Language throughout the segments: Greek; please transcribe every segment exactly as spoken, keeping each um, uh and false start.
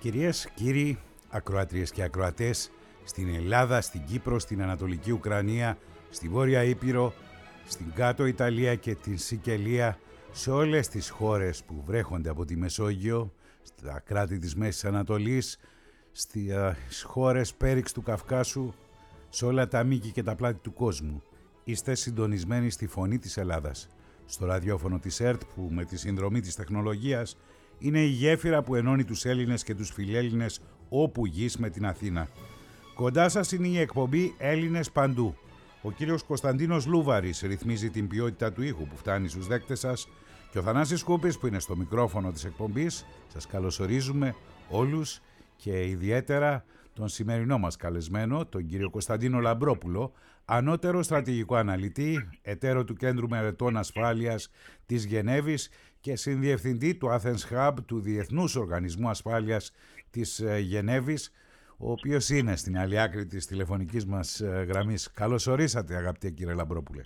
Κυρίες, κύριοι, ακροατρίες και ακροατές, στην Ελλάδα, στην Κύπρο, στην Ανατολική Ουκρανία, στη Βόρεια Ήπειρο, στην Κάτω Ιταλία και την Σικελία, σε όλες τις χώρες που βρέχονται από τη Μεσόγειο, στα κράτη της Μέσης Ανατολής, στις χώρες πέριξ του Καυκάσου, σε όλα τα μήκη και τα πλάτη του κόσμου. Είστε συντονισμένοι στη Φωνή της Ελλάδας, στο ραδιόφωνο της ΕΡΤ που με τη συνδρομή της τεχνολογίας είναι η γέφυρα που ενώνει τους Έλληνες και τους φιλέλληνες όπου γης με την Αθήνα. Κοντά σας είναι η εκπομπή Έλληνες Παντού. Ο κύριος Κωνσταντίνος Λούβαρης ρυθμίζει την ποιότητα του ήχου που φτάνει στους δέκτες σας και ο Θανάσης Κούπης που είναι στο μικρόφωνο της εκπομπής. Σας καλωσορίζουμε όλους και ιδιαίτερα τον σημερινό μας καλεσμένο, τον κύριο Κωνσταντίνο Λαμπρόπουλο, ανώτερο στρατηγικό αναλυτή, εταίρο του Κέντρου Μελετών Ασφάλειας της Γενέβης και συνδιευθυντή του Athens Hub, του Διεθνούς Οργανισμού Ασφάλειας της Γενέβης, ο οποίος είναι στην άλλη άκρη της τηλεφωνικής μας γραμμής. Καλώς ορίσατε, αγαπητέ κύριε Λαμπρόπουλε.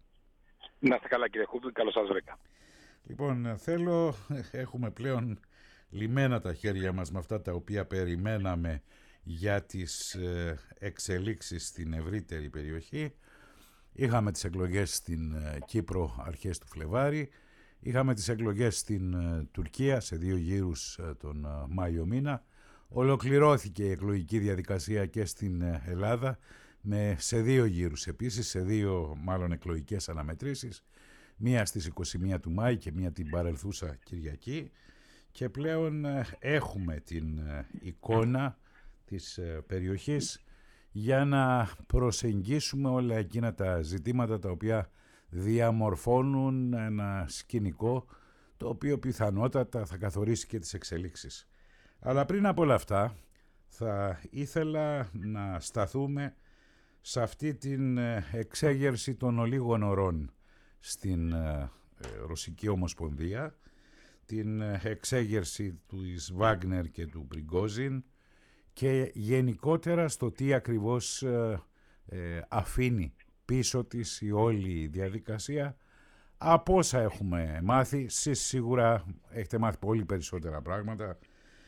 Να είστε καλά, κύριε Κούπη, καλώς σας βρήκα. Λοιπόν, θέλω, έχουμε πλέον λυμμένα τα χέρια μας με αυτά τα οποία περιμέναμε για τις εξελίξεις στην ευρύτερη περιοχή. Είχαμε τις εκλογές στην Κύπρο αρχές του Φλεβάρη, είχαμε τις εκλογές στην Τουρκία σε δύο γύρους τον Μάιο μήνα. Ολοκληρώθηκε η εκλογική διαδικασία και στην Ελλάδα με, σε δύο γύρους επίσης, σε δύο μάλλον εκλογικές αναμετρήσεις, μία στις είκοσι μία του Μάη και μία την παρελθούσα Κυριακή, και πλέον έχουμε την εικόνα της περιοχής για να προσεγγίσουμε όλα εκείνα τα ζητήματα τα οποία διαμορφώνουν ένα σκηνικό το οποίο πιθανότατα θα καθορίσει και τις εξελίξεις. Αλλά πριν από όλα αυτά θα ήθελα να σταθούμε σε αυτή την εξέγερση των ολίγων ωρών στην Ρωσική Ομοσπονδία, την εξέγερση του Βάγνερ και του Πριγκόζιν και γενικότερα στο τι ακριβώς ε, ε, αφήνει πίσω της η όλη διαδικασία. Από όσα έχουμε μάθει, εσείς σίγουρα έχετε μάθει πολύ περισσότερα πράγματα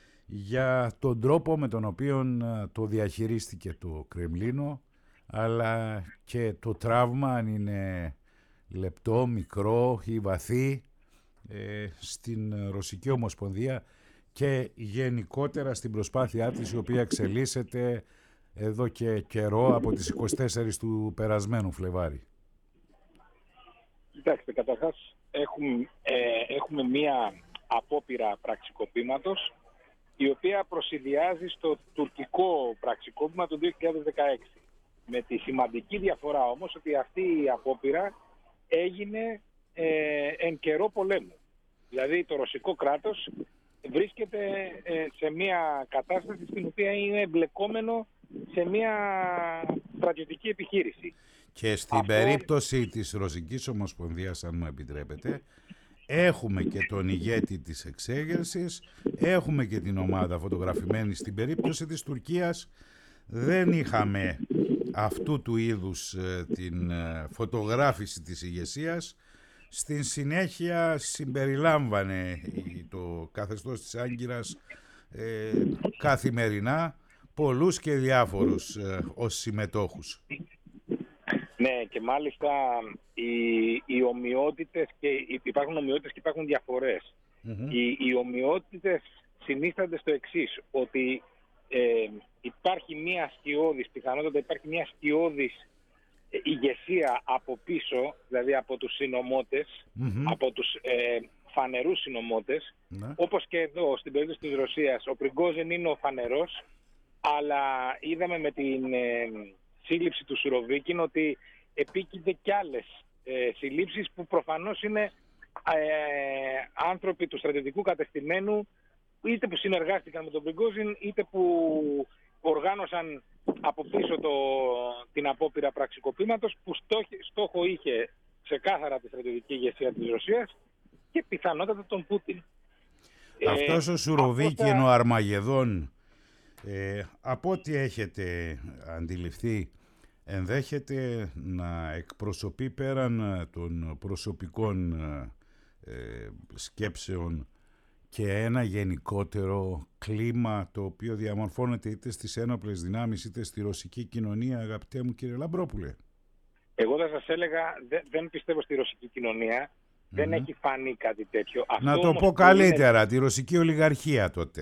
για τον τρόπο με τον οποίο το διαχειρίστηκε το Κρεμλίνο, αλλά και το τραύμα, αν είναι λεπτό, μικρό ή βαθύ, ε, στην Ρωσική Ομοσπονδία και γενικότερα στην προσπάθειά της, η οποία εξελίσσεται εδώ και καιρό από τις είκοσι τέσσερις του περασμένου Φλεβάρη. Κοιτάξτε, καταρχάς έχουμε, ε, έχουμε μία απόπειρα πραξικοπήματος η οποία προσηδιάζει στο τουρκικό πραξικόπημα του δύο χιλιάδες δεκαέξι. Με τη σημαντική διαφορά όμως ότι αυτή η απόπειρα έγινε ε, εν καιρό πολέμου. Δηλαδή το ρωσικό κράτος βρίσκεται ε, σε μια κατάσταση στην οποία είναι εμπλεκόμενο σε μια στρατιωτική επιχείρηση. Και στην Αυτό... περίπτωση της Ρωσικής Ομοσπονδίας, αν μου επιτρέπετε, έχουμε και τον ηγέτη της εξέγερσης, έχουμε και την ομάδα φωτογραφημένη. Στην περίπτωση της Τουρκίας δεν είχαμε αυτού του είδους ε, την ε, φωτογράφηση της ηγεσίας. Στην συνέχεια συμπεριλάμβανε το καθεστώς της Άγκυρας ε, καθημερινά πολλούς και διάφορους ε, ως συμμετόχους. Ναι, και μάλιστα οι, οι ομοιότητες και υπάρχουν ομοιότητες και υπάρχουν διαφορές. Mm-hmm. Οι, οι ομοιότητες συνίστανται στο εξής, ότι ε, υπάρχει μια σκιώδης, πιθανότατα υπάρχει μια σκιώδης ηγεσία από πίσω, δηλαδή από τους συνωμότες, mm-hmm. από τους ε, φανερούς συνωμότες, mm-hmm. όπως και εδώ στην περίπτωση της Ρωσίας. Ο Πριγκόζιν είναι ο φανερός, αλλά είδαμε με την ε, σύλληψη του Σουροβίκιν ότι επίκυνται κι άλλες ε, συλλήψεις που προφανώς είναι ε, άνθρωποι του στρατιωτικού κατεστημένου, είτε που συνεργάστηκαν με τον Πριγκόζιν, είτε που οργάνωσαν από πίσω το, την απόπειρα πραξικοπήματος, που στόχο, στόχο είχε ξεκάθαρα τη στρατιωτική ηγεσία της Ρωσίας και πιθανότατα τον Πούτιν. Αυτός ε, ο Σουροβίκιν, θα... ο Αρμαγεδόν, ε, από ό,τι έχετε αντιληφθεί, ενδέχεται να εκπροσωπεί πέραν των προσωπικών ε, σκέψεων και ένα γενικότερο κλίμα το οποίο διαμορφώνεται είτε στις ένοπλες δυνάμεις είτε στη ρωσική κοινωνία, αγαπητέ μου κύριε Λαμπρόπουλε? Εγώ θα σας έλεγα, δεν, δεν πιστεύω στη ρωσική κοινωνία, mm-hmm. δεν έχει φανεί κάτι τέτοιο. Να Αυτό το όμως πω καλύτερα, είναι... τη ρωσική ολιγαρχία τότε.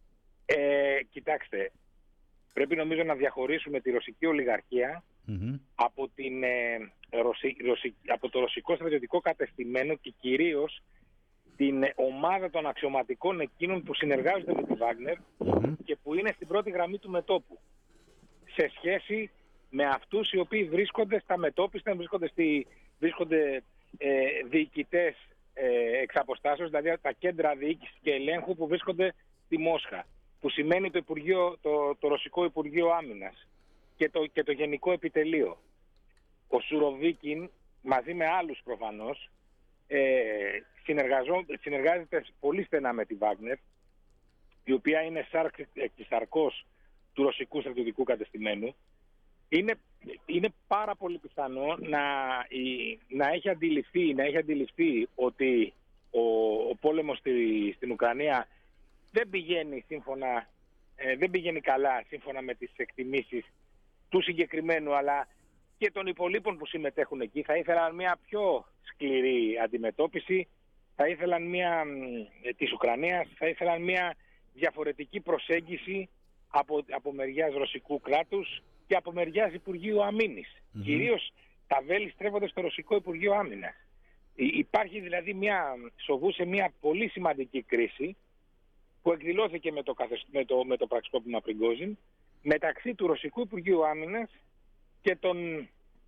Ε, κοιτάξτε, πρέπει νομίζω να διαχωρίσουμε τη ρωσική ολιγαρχία mm-hmm. από, την, ε, ρωσι, ρωσι, από το ρωσικό στρατιωτικό κατεστημένο και κυρίως την ομάδα των αξιωματικών εκείνων που συνεργάζονται με τη Βάγνερ mm-hmm. και που είναι στην πρώτη γραμμή του μετώπου. Σε σχέση με αυτούς οι οποίοι βρίσκονται στα μετώπιστα, βρίσκονται, στη, βρίσκονται ε, διοικητές ε, εξ αποστάσεως, δηλαδή τα κέντρα διοίκησης και ελέγχου που βρίσκονται στη Μόσχα, που σημαίνει το, Υπουργείο, το, το Ρωσικό Υπουργείο Άμυνας και το, και το Γενικό Επιτελείο. Ο Σουροβίκιν, μαζί με άλλους προφανώς, ε, συνεργάζεται πολύ στενά με τη Βάγνερ, η οποία είναι σάρκ και σαρκός του ρωσικού στρατιωτικού κατεστημένου. Είναι, είναι πάρα πολύ πιθανό να, η, να, έχει αντιληφθεί, να έχει αντιληφθεί ότι ο, ο πόλεμος στη, στην Ουκρανία δεν πηγαίνει, σύμφωνα, ε, δεν πηγαίνει καλά σύμφωνα με τις εκτιμήσεις του συγκεκριμένου αλλά και των υπολείπων που συμμετέχουν εκεί. Θα ήθελαν μια πιο σκληρή αντιμετώπιση, θα ήθελαν μια, ε, της Ουκρανίας, θα ήθελαν μια διαφορετική προσέγγιση από, από μεριάς ρωσικού κράτους και από μεριάς Υπουργείου Αμήνης. Mm-hmm. Κυρίως τα βέλη στρέφονται στο Ρωσικό Υπουργείο Άμυνας. Υπάρχει δηλαδή μια, σοβούσε μια πολύ σημαντική κρίση που εκδηλώθηκε με το, με το, με το πραξικόπημα Πριγκόζιν μεταξύ του Ρωσικού Υπουργείου Άμυνας και των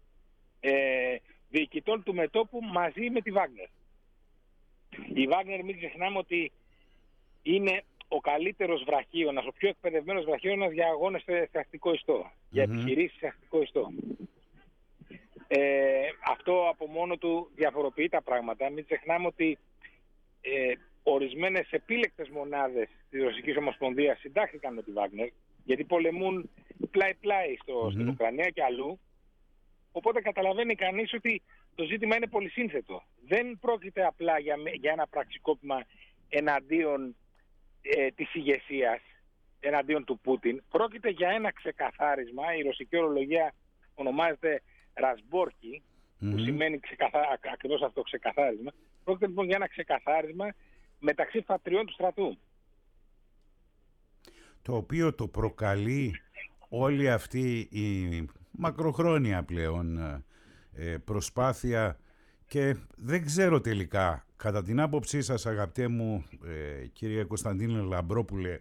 ε, διοικητών του μετώπου μαζί με τη Βάγνερ. Η Βάγνερ, μην ξεχνάμε ότι είναι ο καλύτερος βραχίωνας, ο πιο εκπαιδευμένος βραχίωνας για αγώνες σε αστικό ιστό, mm-hmm. για επιχειρήσεις σε αστικό ιστό. Ε, αυτό από μόνο του διαφοροποιεί τα πράγματα. Μην ξεχνάμε ότι ε, ορισμένες επίλεκτες μονάδες της Ρωσικής Ομοσπονδίας συντάχθηκαν με τη Βάγνερ, γιατί πολεμούν πλάι-πλάι στο, mm-hmm. στην Ουκρανία και αλλού. Οπότε καταλαβαίνει κανείς ότι το ζήτημα είναι πολυσύνθετο. Δεν πρόκειται απλά για, για ένα πραξικόπημα εναντίον ε, της ηγεσίας, εναντίον του Πούτιν. Πρόκειται για ένα ξεκαθάρισμα, η ρωσική ορολογία ονομάζεται Ρασμπόρκι, mm-hmm. που σημαίνει ξεκαθα... ακριβώς αυτό, ξεκαθάρισμα. Πρόκειται λοιπόν για ένα ξεκαθάρισμα μεταξύ φατριών του στρατού. Το οποίο το προκαλεί όλη αυτή η μακροχρόνια πλέον ε, προσπάθεια και δεν ξέρω τελικά, κατά την άποψή σας αγαπητέ μου ε, κύριε Κωνσταντίνε Λαμπρόπουλε,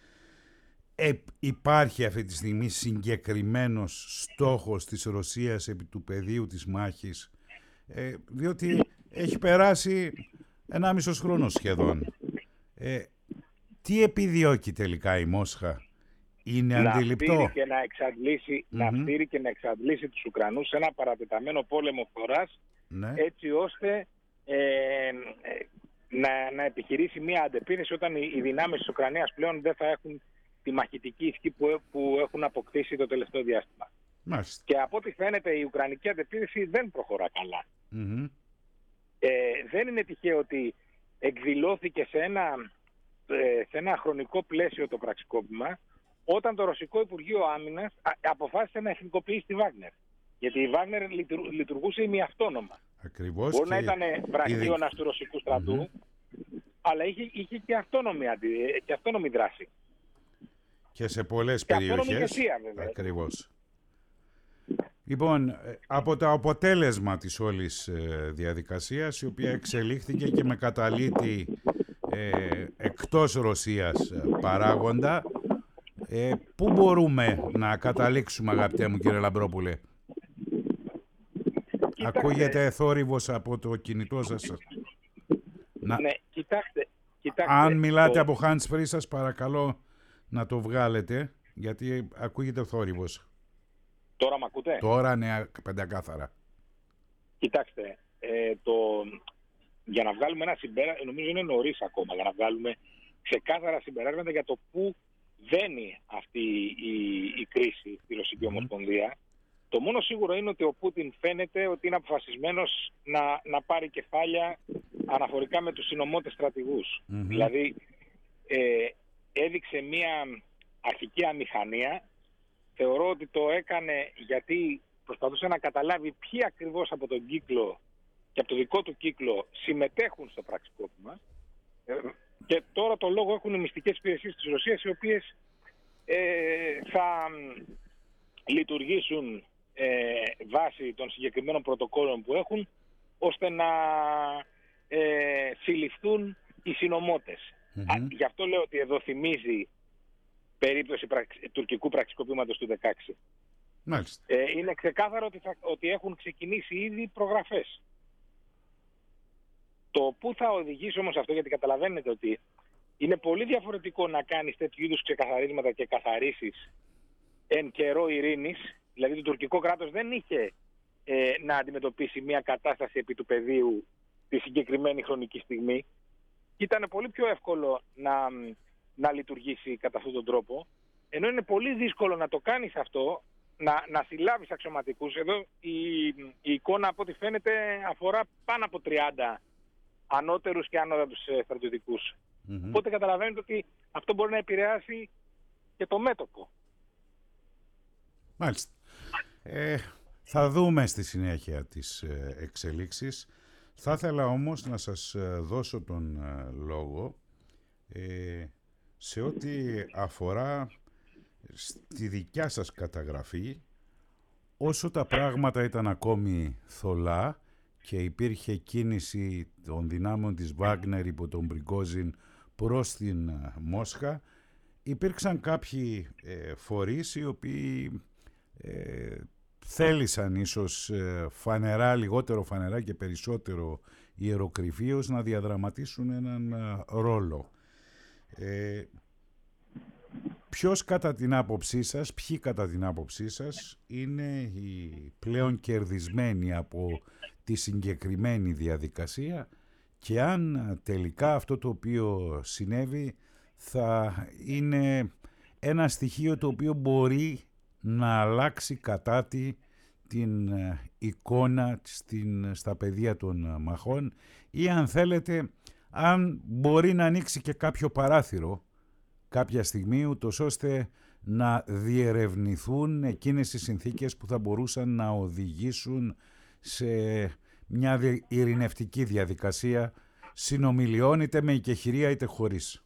ε, υπάρχει αυτή τη στιγμή συγκεκριμένος στόχος της Ρωσίας επί του πεδίου της μάχης, ε, διότι έχει περάσει ενάμισος χρόνος σχεδόν. Ε, τι επιδιώκει τελικά η Μόσχα? Είναι να αντιληπτό. Φτύρει και να, εξαντλήσει, mm-hmm. να φτύρει και να εξαντλήσει τους Ουκρανούς σε ένα παρατεταμένο πόλεμο φθοράς, ναι. έτσι ώστε ε, ε, να, να επιχειρήσει μια αντεπίθεση όταν οι, οι δυνάμεις της Ουκρανίας πλέον δεν θα έχουν τη μαχητική ισχύ που, που έχουν αποκτήσει το τελευταίο διάστημα. Μάλιστα. Και από ό,τι φαίνεται η Ουκρανική αντεπίθεση δεν προχωρά καλά. Mm-hmm. Ε, δεν είναι τυχαίο ότι εκδηλώθηκε σε ένα, ε, σε ένα χρονικό πλαίσιο το πραξικόπημα όταν το Ρωσικό Υπουργείο Άμυνας αποφάσισε να εθνικοποιήσει τη Βάγνερ. Γιατί η Βάγνερ λειτουργούσε ημιαυτόνομα. Ακριβώς. Μπορεί να ήταν βραχίωνας του ρωσικού στρατού, mm-hmm. αλλά είχε, είχε και, αυτόνομη, και αυτόνομη δράση. Και σε πολλές και περιοχές. Ηγεσία, βέβαια. Ακριβώς. Λοιπόν, από το αποτέλεσμα της όλης ε, διαδικασίας, η οποία εξελίχθηκε και με καταλήτη ε, εκτός Ρωσίας παράγοντα, ε, πού μπορούμε να καταλήξουμε αγαπητέ μου κύριε Λαμπρόπουλε? Κοιτάξτε. Ακούγεται θόρυβος από το κινητό σας. Να... Ναι, κοιτάξτε, κοιτάξτε. Αν μιλάτε το... από hands free σας παρακαλώ να το βγάλετε, γιατί ακούγεται θόρυβος. Τώρα μ' ακούτε? Τώρα ναι, πεντακάθαρα. Κοιτάξτε, ε, το... για να βγάλουμε ένα συμπέρασμα, νομίζω είναι νωρίς ακόμα, για να βγάλουμε ξεκάθαρα συμπεράσματα για το πού βαίνει αυτή η, η κρίση στη Ρωσική mm. Ομοσπονδία. Το μόνο σίγουρο είναι ότι ο Πούτιν φαίνεται ότι είναι αποφασισμένος να, να πάρει κεφάλια αναφορικά με τους συνωμότες στρατηγούς. Mm-hmm. Δηλαδή ε, έδειξε μια αρχική αμηχανία. Θεωρώ ότι το έκανε γιατί προσπαθούσε να καταλάβει ποιοι ακριβώς από τον κύκλο και από το δικό του κύκλο συμμετέχουν στο πραξικόπημα. Ε, και τώρα το λόγο έχουν οι μυστικές υπηρεσίες της Ρωσίας, οι οποίες ε, θα λειτουργήσουν ε, βάσει των συγκεκριμένων πρωτοκόλων που έχουν, ώστε να ε, συλληφθούν οι συνωμότες. Mm-hmm. Γι' αυτό λέω ότι εδώ θυμίζει περίπτωση πραξ... τουρκικού πραξικοπήματος του δεκαέξι. Μάλιστα. Ε, είναι ξεκάθαρο ότι, θα... ότι έχουν ξεκινήσει ήδη προγραφές. Το πού θα οδηγήσει όμως αυτό, γιατί καταλαβαίνετε ότι είναι πολύ διαφορετικό να κάνεις τέτοιου είδους ξεκαθαρίσματα και καθαρίσεις εν καιρό ειρήνης. Δηλαδή το τουρκικό κράτος δεν είχε ε, να αντιμετωπίσει μια κατάσταση επί του πεδίου τη συγκεκριμένη χρονική στιγμή. Ήταν πολύ πιο εύκολο να, να λειτουργήσει κατά αυτόν τον τρόπο, ενώ είναι πολύ δύσκολο να το κάνεις αυτό, να, να συλλάβεις αξιωματικούς. Εδώ η, η εικόνα από ό,τι φαίνεται αφορά πάνω από τριάντα ανώτερους και ανώτατους στρατιωτικούς. Mm-hmm. Οπότε καταλαβαίνετε ότι αυτό μπορεί να επηρεάσει και το μέτωπο. Μάλιστα. Ε, θα δούμε στη συνέχεια τις ε, εξελίξεις. Θα ήθελα όμως να σας δώσω τον ε, λόγο ε, σε ό,τι αφορά στη δικιά σας καταγραφή, όσο τα πράγματα ήταν ακόμη θολά και υπήρχε κίνηση των δυνάμεων της Βάγνερ υπό τον Πριγκόζιν προς την Μόσχα, υπήρξαν κάποιοι ε, φορείς οι οποίοι ε, θέλησαν ίσως ε, φανερά, λιγότερο φανερά και περισσότερο ιεροκρηφίως να διαδραματίσουν έναν ε, ρόλο. Ε, ποιος κατά την άποψή σας, ποιοι κατά την άποψή σας είναι οι πλέον κερδισμένοι από τη συγκεκριμένη διαδικασία και αν τελικά αυτό το οποίο συνέβη θα είναι ένα στοιχείο το οποίο μπορεί να αλλάξει κατά τη την εικόνα στην, στα πεδία των μαχών ή αν θέλετε αν μπορεί να ανοίξει και κάποιο παράθυρο κάποια στιγμή ούτως ώστε να διερευνηθούν εκείνες οι συνθήκες που θα μπορούσαν να οδηγήσουν σε μια ειρηνευτική διαδικασία συνομιλιών είτε με οικεχηρία είτε χωρίς.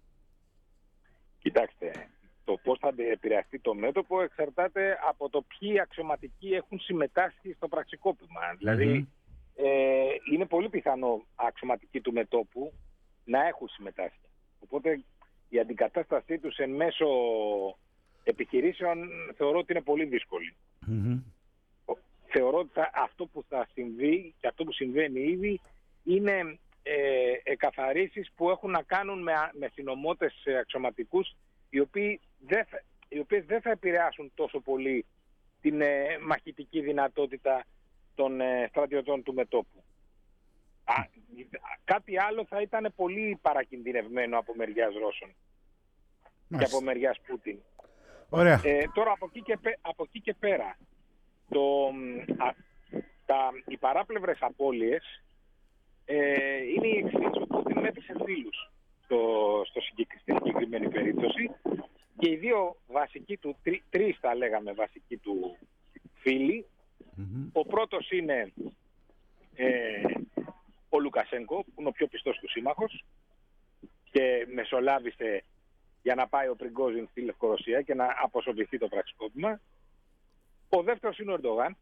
Κοιτάξτε, το πώς θα επηρεαστεί το μέτωπο εξαρτάται από το ποιοι αξιωματικοί έχουν συμμετάσχει στο πραξικόπημα. Mm-hmm. Δηλαδή, ε, είναι πολύ πιθανό αξιωματικοί του μετώπου να έχουν συμμετάσχει. Οπότε η αντικατάστασή τους εν μέσω επιχειρήσεων θεωρώ ότι είναι πολύ δύσκολη. Mm-hmm. Θεωρώ ότι θα, αυτό που θα συμβεί και αυτό που συμβαίνει ήδη είναι ε, εκαθαρίσεις που έχουν να κάνουν με, με συνωμότες αξιωματικούς οι, οποίοι δεν θα, οι οποίες δεν θα επηρεάσουν τόσο πολύ την ε, μαχητική δυνατότητα των ε, στρατιωτών του μετώπου. Α, κάτι άλλο θα ήταν πολύ παρακινδυνευμένο από μεριάς Ρώσων. Μάλιστα. Και από μεριάς Πούτιν. Ωραία. Ε, τώρα από εκεί και, από εκεί και πέρα το, α, τα, οι παράπλευρες απώλειες ε, είναι η εξής. Ο Πούτιν μέτρησε φίλους στο, στο στη συγκεκριμένη περίπτωση και οι δύο βασικοί του, τρει, τρεις θα λέγαμε βασικοί του φίλοι. Mm-hmm. Ο πρώτος είναι ε, ο Λουκασένκο, που είναι ο πιο πιστός του σύμμαχος και μεσολάβησε για να πάει ο Πριγκόζιν στη Λευκορωσία και να αποσοβηθεί το πραξικόπημα. Ο δεύτερος είναι ο Ερντογάν,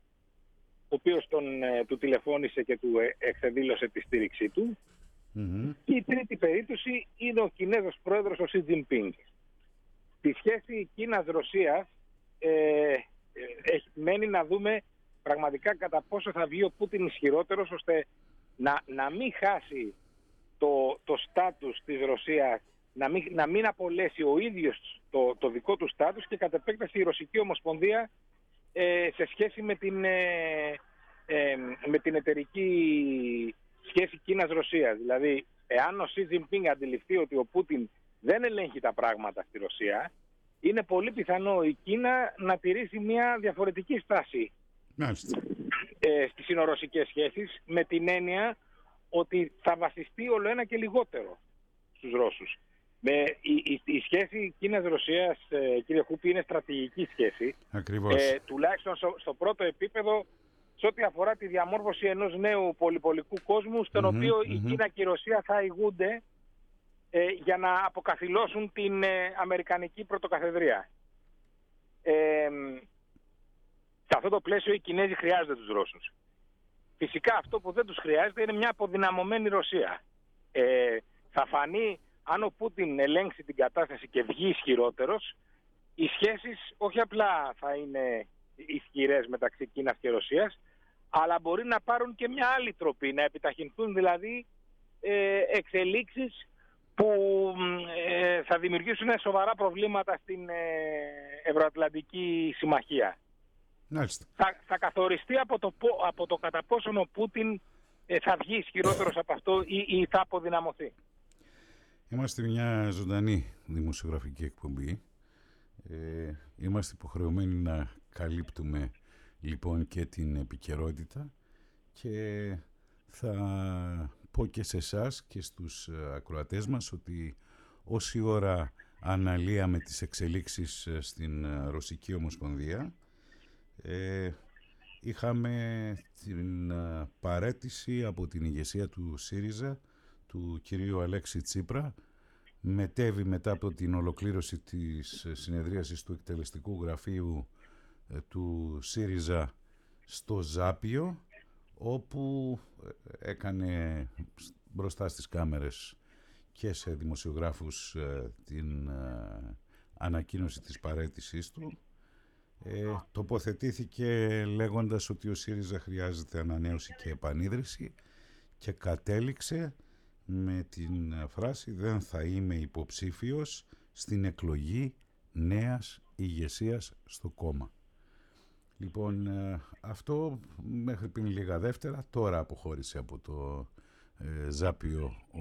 ο οποίος τον, ε, του τηλεφώνησε και του ε, εξεδήλωσε τη στήριξή του. Mm-hmm. Και η τρίτη περίπτωση είναι ο Κινέζος πρόεδρος, ο Σι Τζινπίνγκ. Στη σχέση Κίνας-Ρωσίας ε, ε, έχει μένει να δούμε πραγματικά κατά πόσο θα βγει ο Πούτιν ισχυρότερος, ώστε να, να μην χάσει το, το στάτους της Ρωσίας, να μην, να μην απολέσει ο ίδιος το, το δικό του στάτους και κατ' επέκταση η Ρωσική Ομοσπονδία ε, σε σχέση με την, ε, ε, με την εταιρική σχέση Κίνας-Ρωσίας. Δηλαδή, εάν ο Σι Τζινπίνγκ αντιληφθεί ότι ο Πούτιν δεν ελέγχει τα πράγματα στη Ρωσία, είναι πολύ πιθανό η Κίνα να τηρήσει μια διαφορετική στάση ε, στις συνορωσικές σχέσεις, με την έννοια ότι θα βασιστεί όλο ένα και λιγότερο στους Ρώσους. Με, η, η, η σχέση Κίνας-Ρωσίας, ε, κύριε Χούπη, είναι στρατηγική σχέση. Ακριβώς. Ε, τουλάχιστον στο, στο πρώτο επίπεδο, σε ό,τι αφορά τη διαμόρφωση ενός νέου πολυπολικού κόσμου, στον mm-hmm, οποίο mm-hmm. η Κίνα και η Ρωσία θα ηγούνται ε, για να αποκαθιλώσουν την ε, αμερικανική πρωτοκαθεδρία. Ε, σε αυτό το πλαίσιο οι Κινέζοι χρειάζονται τους Ρώσους. Φυσικά αυτό που δεν τους χρειάζεται είναι μια αποδυναμωμένη Ρωσία. Ε, θα φανεί, αν ο Πούτιν ελέγξει την κατάσταση και βγει ισχυρότερος, οι σχέσεις όχι απλά θα είναι ισχυρές μεταξύ Κίνας και Ρωσίας, αλλά μπορεί να πάρουν και μια άλλη τροπή, να επιταχυνθούν δηλαδή ε, εξελίξεις που ε, θα δημιουργήσουν σοβαρά προβλήματα στην ε, Ευρωατλαντική Συμμαχία. Θα, θα καθοριστεί από το, από το κατά πόσον ο Πούτιν ε, θα βγει ισχυρότερος από αυτό ή, ή θα αποδυναμωθεί. Είμαστε μια ζωντανή δημοσιογραφική εκπομπή. Ε, είμαστε υποχρεωμένοι να καλύπτουμε λοιπόν και την επικαιρότητα και θα πω και σε εσάς και στους ακροατές μας ότι όση ώρα αναλύαμε τις εξελίξεις στην Ρωσική Ομοσπονδία, ε, είχαμε την παραίτηση από την ηγεσία του ΣΥΡΙΖΑ, του κυρίου Αλέξη Τσίπρα. Μετέβη μετά από την ολοκλήρωση της συνεδρίασης του εκτελεστικού γραφείου του ΣΥΡΙΖΑ στο Ζάπιο, όπου έκανε μπροστά στις κάμερες και σε δημοσιογράφους την ανακοίνωση της παραίτησής του. Ε, τοποθετήθηκε λέγοντας ότι ο ΣΥΡΙΖΑ χρειάζεται ανανέωση και επανίδρυση και κατέληξε με την φράση «Δεν θα είμαι υποψήφιος στην εκλογή νέας ηγεσίας στο κόμμα». Λοιπόν, αυτό μέχρι πριν λίγα δεύτερα, τώρα αποχώρησε από το ε, Ζάπιο ο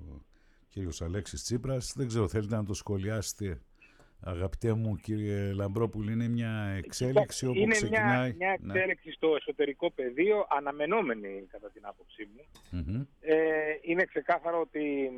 κύριος Αλέξης Τσίπρας. Δεν ξέρω, θέλετε να το σχολιάσετε, αγαπητέ μου κύριε Λαμπρόπουλη? Είναι μια εξέλιξη όπου είναι ξεκινάει... Είναι μια, μια εξέλιξη ναι. στο εσωτερικό πεδίο, αναμενόμενη κατά την άποψή μου. Mm-hmm. Ε, είναι ξεκάθαρο ότι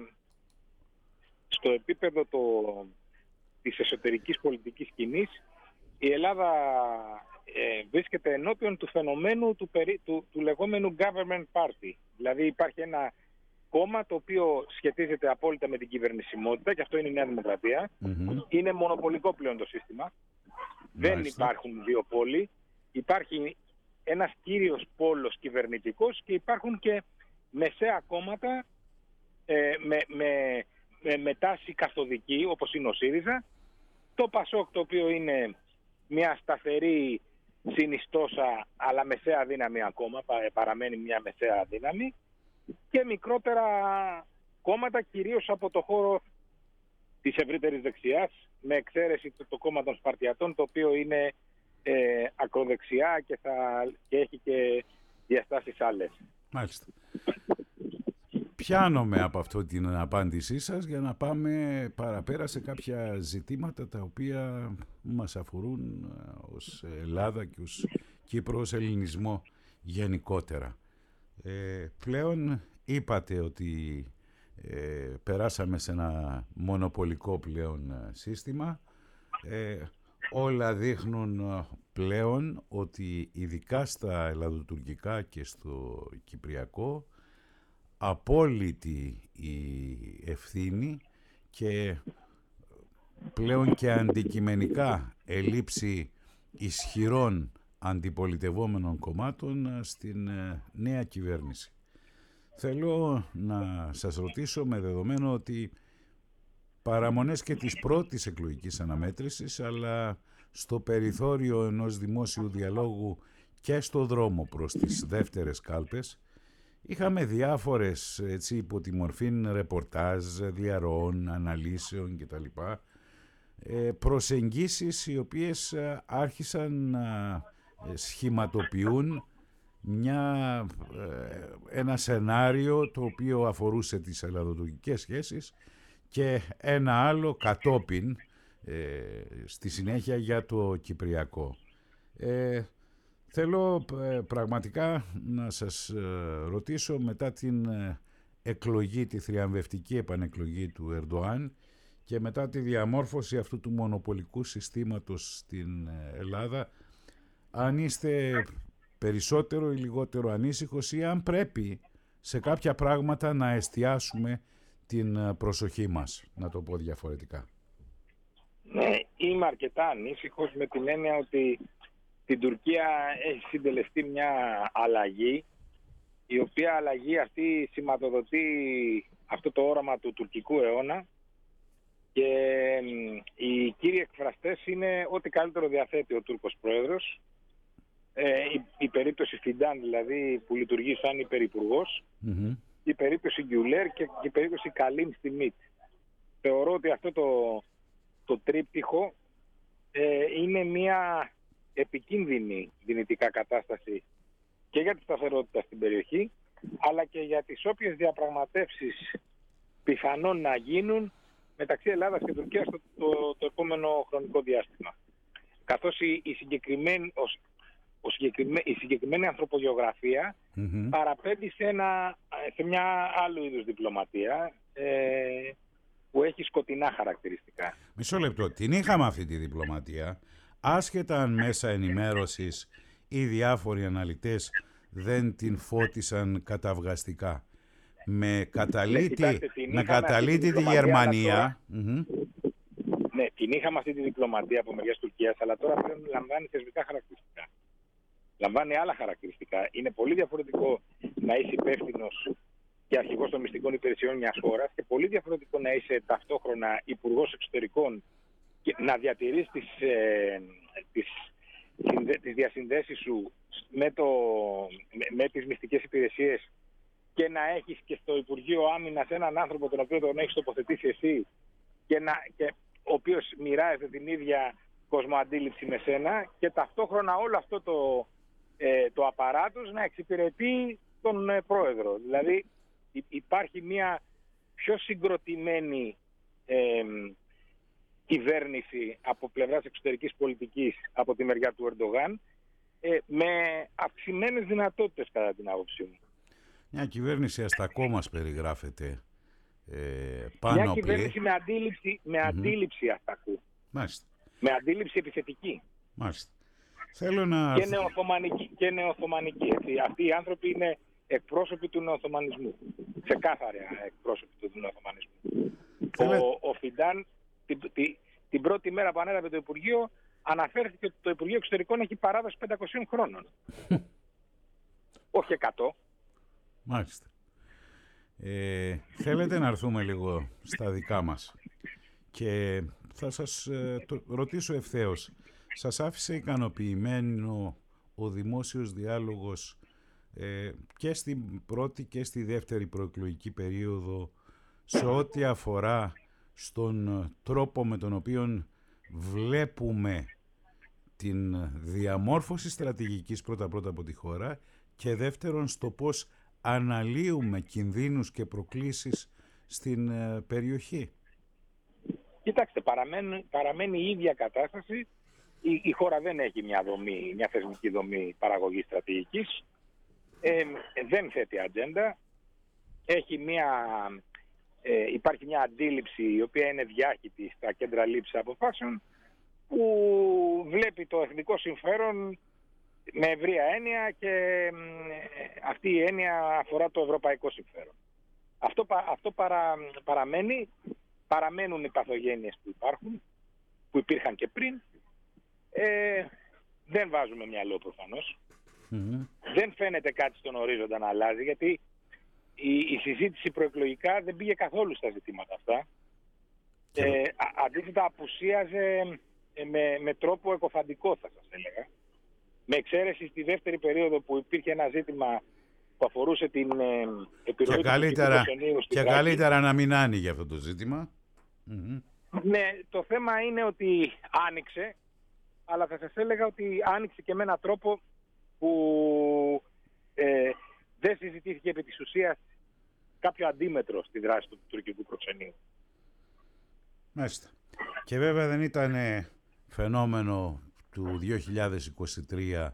στο επίπεδο το, της εσωτερικής πολιτικής σκηνής η Ελλάδα ε, βρίσκεται ενώπιον του φαινομένου του, περί, του, του λεγόμενου government party. Δηλαδή υπάρχει ένα κόμμα το οποίο σχετίζεται απόλυτα με την κυβερνησιμότητα, και αυτό είναι η Νέα Δημοκρατία. Mm-hmm. Είναι μονοπολικό πλέον το σύστημα. Μάλιστα. Δεν υπάρχουν δύο πόλοι. Υπάρχει ένας κύριος πόλος κυβερνητικός και υπάρχουν και μεσαία κόμματα ε, με, με, με, με τάση καθοδική, όπως είναι ο ΣΥΡΙΖΑ. Το ΠΑΣΟΚ, το οποίο είναι μια σταθερή συνιστόσα αλλά μεσαία δύναμη ακόμα, παραμένει μια μεσαία δύναμη, και μικρότερα κόμματα κυρίως από το χώρο της ευρύτερης δεξιάς, με εξαίρεση το, το κόμμα των Σπαρτιατών, το οποίο είναι ε, ακροδεξιά και, θα, και έχει και διαστάσεις άλλες. Μάλιστα. Πιάνομαι από αυτό την απάντησή σας για να πάμε παραπέρα σε κάποια ζητήματα τα οποία μας αφορούν ως Ελλάδα και ως Κύπρο, ως ελληνισμό γενικότερα. Ε, πλέον είπατε ότι ε, περάσαμε σε ένα μονοπολικό πλέον σύστημα. Ε, όλα δείχνουν πλέον ότι ειδικά στα ελλαδοτουρκικά και στο κυπριακό απόλυτη η ευθύνη και πλέον και αντικειμενικά ελλείψη ισχυρών αντιπολιτευόμενων κομμάτων στην νέα κυβέρνηση. Θέλω να σας ρωτήσω, με δεδομένο ότι παραμονές και της πρώτης εκλογικής αναμέτρησης, αλλά στο περιθώριο ενός δημόσιου διαλόγου και στο δρόμο προς τις δεύτερες κάλπες, είχαμε διάφορες, έτσι, υπό τη μορφή ρεπορτάζ, διαρροών, αναλύσεων κτλ. Προσεγγίσεις οι οποίες άρχισαν να σχηματοποιούν μια, ένα σενάριο το οποίο αφορούσε τις ελλαδοτουρκικές σχέσεις και ένα άλλο κατόπιν ε, στη συνέχεια για το κυπριακό. Ε, Θέλω ε, πραγματικά να σας ε, ρωτήσω, μετά την ε, εκλογή, τη θριαμβευτική επανεκλογή του Ερντοάν και μετά τη διαμόρφωση αυτού του μονοπολικού συστήματος στην ε, Ελλάδα, αν είστε περισσότερο ή λιγότερο ανήσυχος ή αν πρέπει σε κάποια πράγματα να εστιάσουμε την προσοχή μας, να το πω διαφορετικά. Ναι, είμαι αρκετά ανήσυχος με την έννοια ότι στην Τουρκία έχει συντελεστεί μια αλλαγή, η οποία αλλαγή αυτή σηματοδοτεί αυτό το όραμα του τουρκικού αιώνα και οι κύριοι εκφραστές είναι ό,τι καλύτερο διαθέτει ο Τούρκος πρόεδρος. Ε, η, η περίπτωση Φιντάν δηλαδή που λειτουργεί σαν υπερυπουργός, mm-hmm. η περίπτωση Γκιουλέρ και η περίπτωση Καλίν στη ΜΙΤ. Θεωρώ ότι αυτό το, το τρίπτυχο ε, είναι μια επικίνδυνη δυνητικά κατάσταση και για τη σταθερότητα στην περιοχή, αλλά και για τις όποιες διαπραγματεύσεις πιθανόν να γίνουν μεταξύ Ελλάδας και Τουρκίας το, το, το επόμενο χρονικό διάστημα. Καθώς η, η, συγκεκριμένη, ο, ο συγκεκριμένη, η συγκεκριμένη ανθρωπογεωγραφία mm-hmm. παραπέμπει σε, ένα, σε μια άλλου είδους διπλωματία ε, που έχει σκοτεινά χαρακτηριστικά. Μισό λεπτό. Την είχαμε αυτή τη διπλωματία, άσχετα αν μέσα ενημέρωσης ή διάφοροι αναλυτές δεν την φώτισαν καταυγαστικά. Με καταλήτη, ναι, κοιτάξτε, με καταλήτη τη Γερμανία. Τώρα, mm-hmm. Ναι, την είχαμε αυτή τη διπλωματία από μεριάς Τουρκίας, αλλά τώρα πλέον λαμβάνει θεσμικά χαρακτηριστικά. Λαμβάνει άλλα χαρακτηριστικά. Είναι πολύ διαφορετικό να είσαι υπεύθυνος και αρχηγός των μυστικών υπηρεσιών μιας χώρας και πολύ διαφορετικό να είσαι ταυτόχρονα υπουργός εξωτερικών και να διατηρείς τις, ε, τις, τις διασυνδέσεις σου με, το, με, με τις μυστικές υπηρεσίες και να έχεις και στο Υπουργείο Άμυνας έναν άνθρωπο τον οποίο τον έχεις τοποθετήσει εσύ και, να, και ο οποίος μοιράζεται την ίδια κοσμοαντίληψη με σένα και ταυτόχρονα όλο αυτό το, ε, το απαράτος να εξυπηρετεί τον ε, πρόεδρο. Δηλαδή υ, υπάρχει μια πιο συγκροτημένη ε, κυβέρνηση από πλευράς εξωτερικής πολιτικής από τη μεριά του Ερντογάν ε, με αυξημένες δυνατότητες κατά την άποψή μου. Μια κυβέρνηση αστακόμας περιγράφεται ε, πάνω Μια κυβέρνηση με αντίληψη, με mm-hmm. αντίληψη αστακού. Μάλιστα. Με αντίληψη επιθετική. Μάλιστα. Θέλω να... Και νεοοθωμανική. Και νεοοθωμανική έτσι. Αυτοί οι άνθρωποι είναι εκπρόσωποι του νεοοθωμανισμού. Ξεκάθαρα εκπρόσωποι του νεοοθωμανισμού. Θέλε... Ο, ο Φιντάν την, την, την πρώτη μέρα που ανέλαβε το Υπουργείο αναφέρθηκε ότι το Υπουργείο Εξωτερικών έχει παράδοση πεντακόσιων χρόνων. Όχι εκατό. Μάλιστα. Ε, θέλετε να έρθουμε λίγο στα δικά μας και θα σας ε, το, ρωτήσω ευθέως. Σας άφησε ικανοποιημένο ο δημόσιος διάλογος ε, και στην πρώτη και στη δεύτερη προεκλογική περίοδο σε ό,τι αφορά στον τρόπο με τον οποίο βλέπουμε την διαμόρφωση στρατηγικής πρώτα-πρώτα από τη χώρα και δεύτερον στο πώς αναλύουμε κινδύνους και προκλήσεις στην ε, περιοχή? Κοιτάξτε, παραμένει, παραμένει η ίδια κατάσταση. Η, η χώρα δεν έχει μια δομή, μια θεσμική δομή παραγωγής στρατηγικής. Ε, δεν θέτει ατζέντα. Έχει μια, ε, υπάρχει μια αντίληψη η οποία είναι διάχυτη στα κέντρα λήψης αποφάσεων που βλέπει το εθνικό συμφέρον με ευρεία έννοια και αυτή η έννοια αφορά το ευρωπαϊκό συμφέρον. Αυτό, αυτό παρα, παραμένει, παραμένουν οι παθογένειες που υπάρχουν, που υπήρχαν και πριν. Ε, δεν βάζουμε μυαλό προφανώς. Mm-hmm. Δεν φαίνεται κάτι στον ορίζοντα να αλλάζει, γιατί η, η συζήτηση προεκλογικά δεν πήγε καθόλου στα ζητήματα αυτά. Mm-hmm. Ε, α, αντίθετα απουσίαζε με, με τρόπο εκοφαντικό, θα σας έλεγα. Με εξαίρεση στη δεύτερη περίοδο που υπήρχε ένα ζήτημα που αφορούσε την ε, επιρροή και του καλύτερα, Κωνσταντινού και καλύτερα να μην άνοιγε αυτό το ζήτημα. Mm-hmm. Ναι, το θέμα είναι ότι άνοιξε, αλλά θα σας έλεγα ότι άνοιξε και με έναν τρόπο που ε, δεν συζητήθηκε επί της ουσίας κάποιο αντίμετρο στη δράση του τουρκικού προξενείου. Μάλιστα. Και βέβαια δεν ήταν φαινόμενο του δύο χιλιάδες είκοσι τρία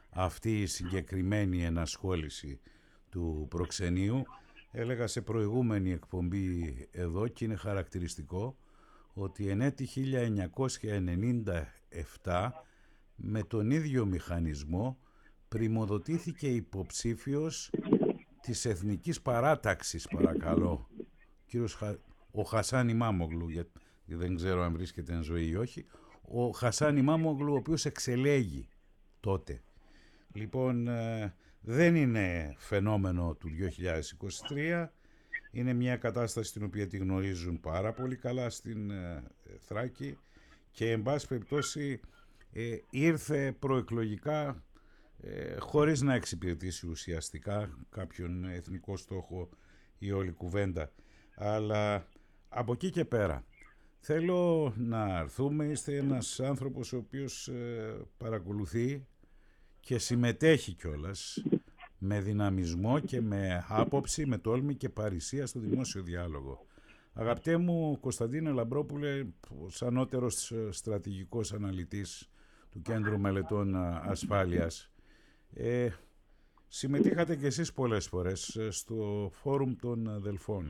αυτή η συγκεκριμένη ενασχόληση του προξενείου. Έλεγα σε προηγούμενη εκπομπή εδώ και είναι χαρακτηριστικό ότι εν έτη χίλια εννιακόσια ενενήντα επτά με τον ίδιο μηχανισμό πριμοδοτήθηκε υποψήφιος της Εθνικής Παράταξης, παρακαλώ, κύριος Χα... ο Χασάν Ιμάμογλου, γιατί δεν ξέρω αν βρίσκεται εν ζωή ή όχι, ο Χασάν Ιμάμογλου, ο οποίος εξελέγει τότε. Λοιπόν, δεν είναι φαινόμενο του δύο χιλιάδες είκοσι τρία, είναι μια κατάσταση την οποία τη γνωρίζουν πάρα πολύ καλά στην Θράκη και εν πάση περιπτώσει ε, ήρθε προεκλογικά ε, χωρίς να εξυπηρετήσει ουσιαστικά κάποιον εθνικό στόχο η όλη κουβέντα. Αλλά από εκεί και πέρα θέλω να έρθουμε, είστε ένας άνθρωπος ο οποίος ε, παρακολουθεί και συμμετέχει κιόλας με δυναμισμό και με άποψη, με τόλμη και παρησία στο δημόσιο διάλογο. Αγαπητέ μου Κωνσταντίνε Λαμπρόπουλε, ως ανώτερος στρατηγικός αναλυτής του Κέντρου Μελετών Ασφάλειας, ε, συμμετείχατε κι εσείς πολλές φορές στο Φόρουμ των Αδελφών.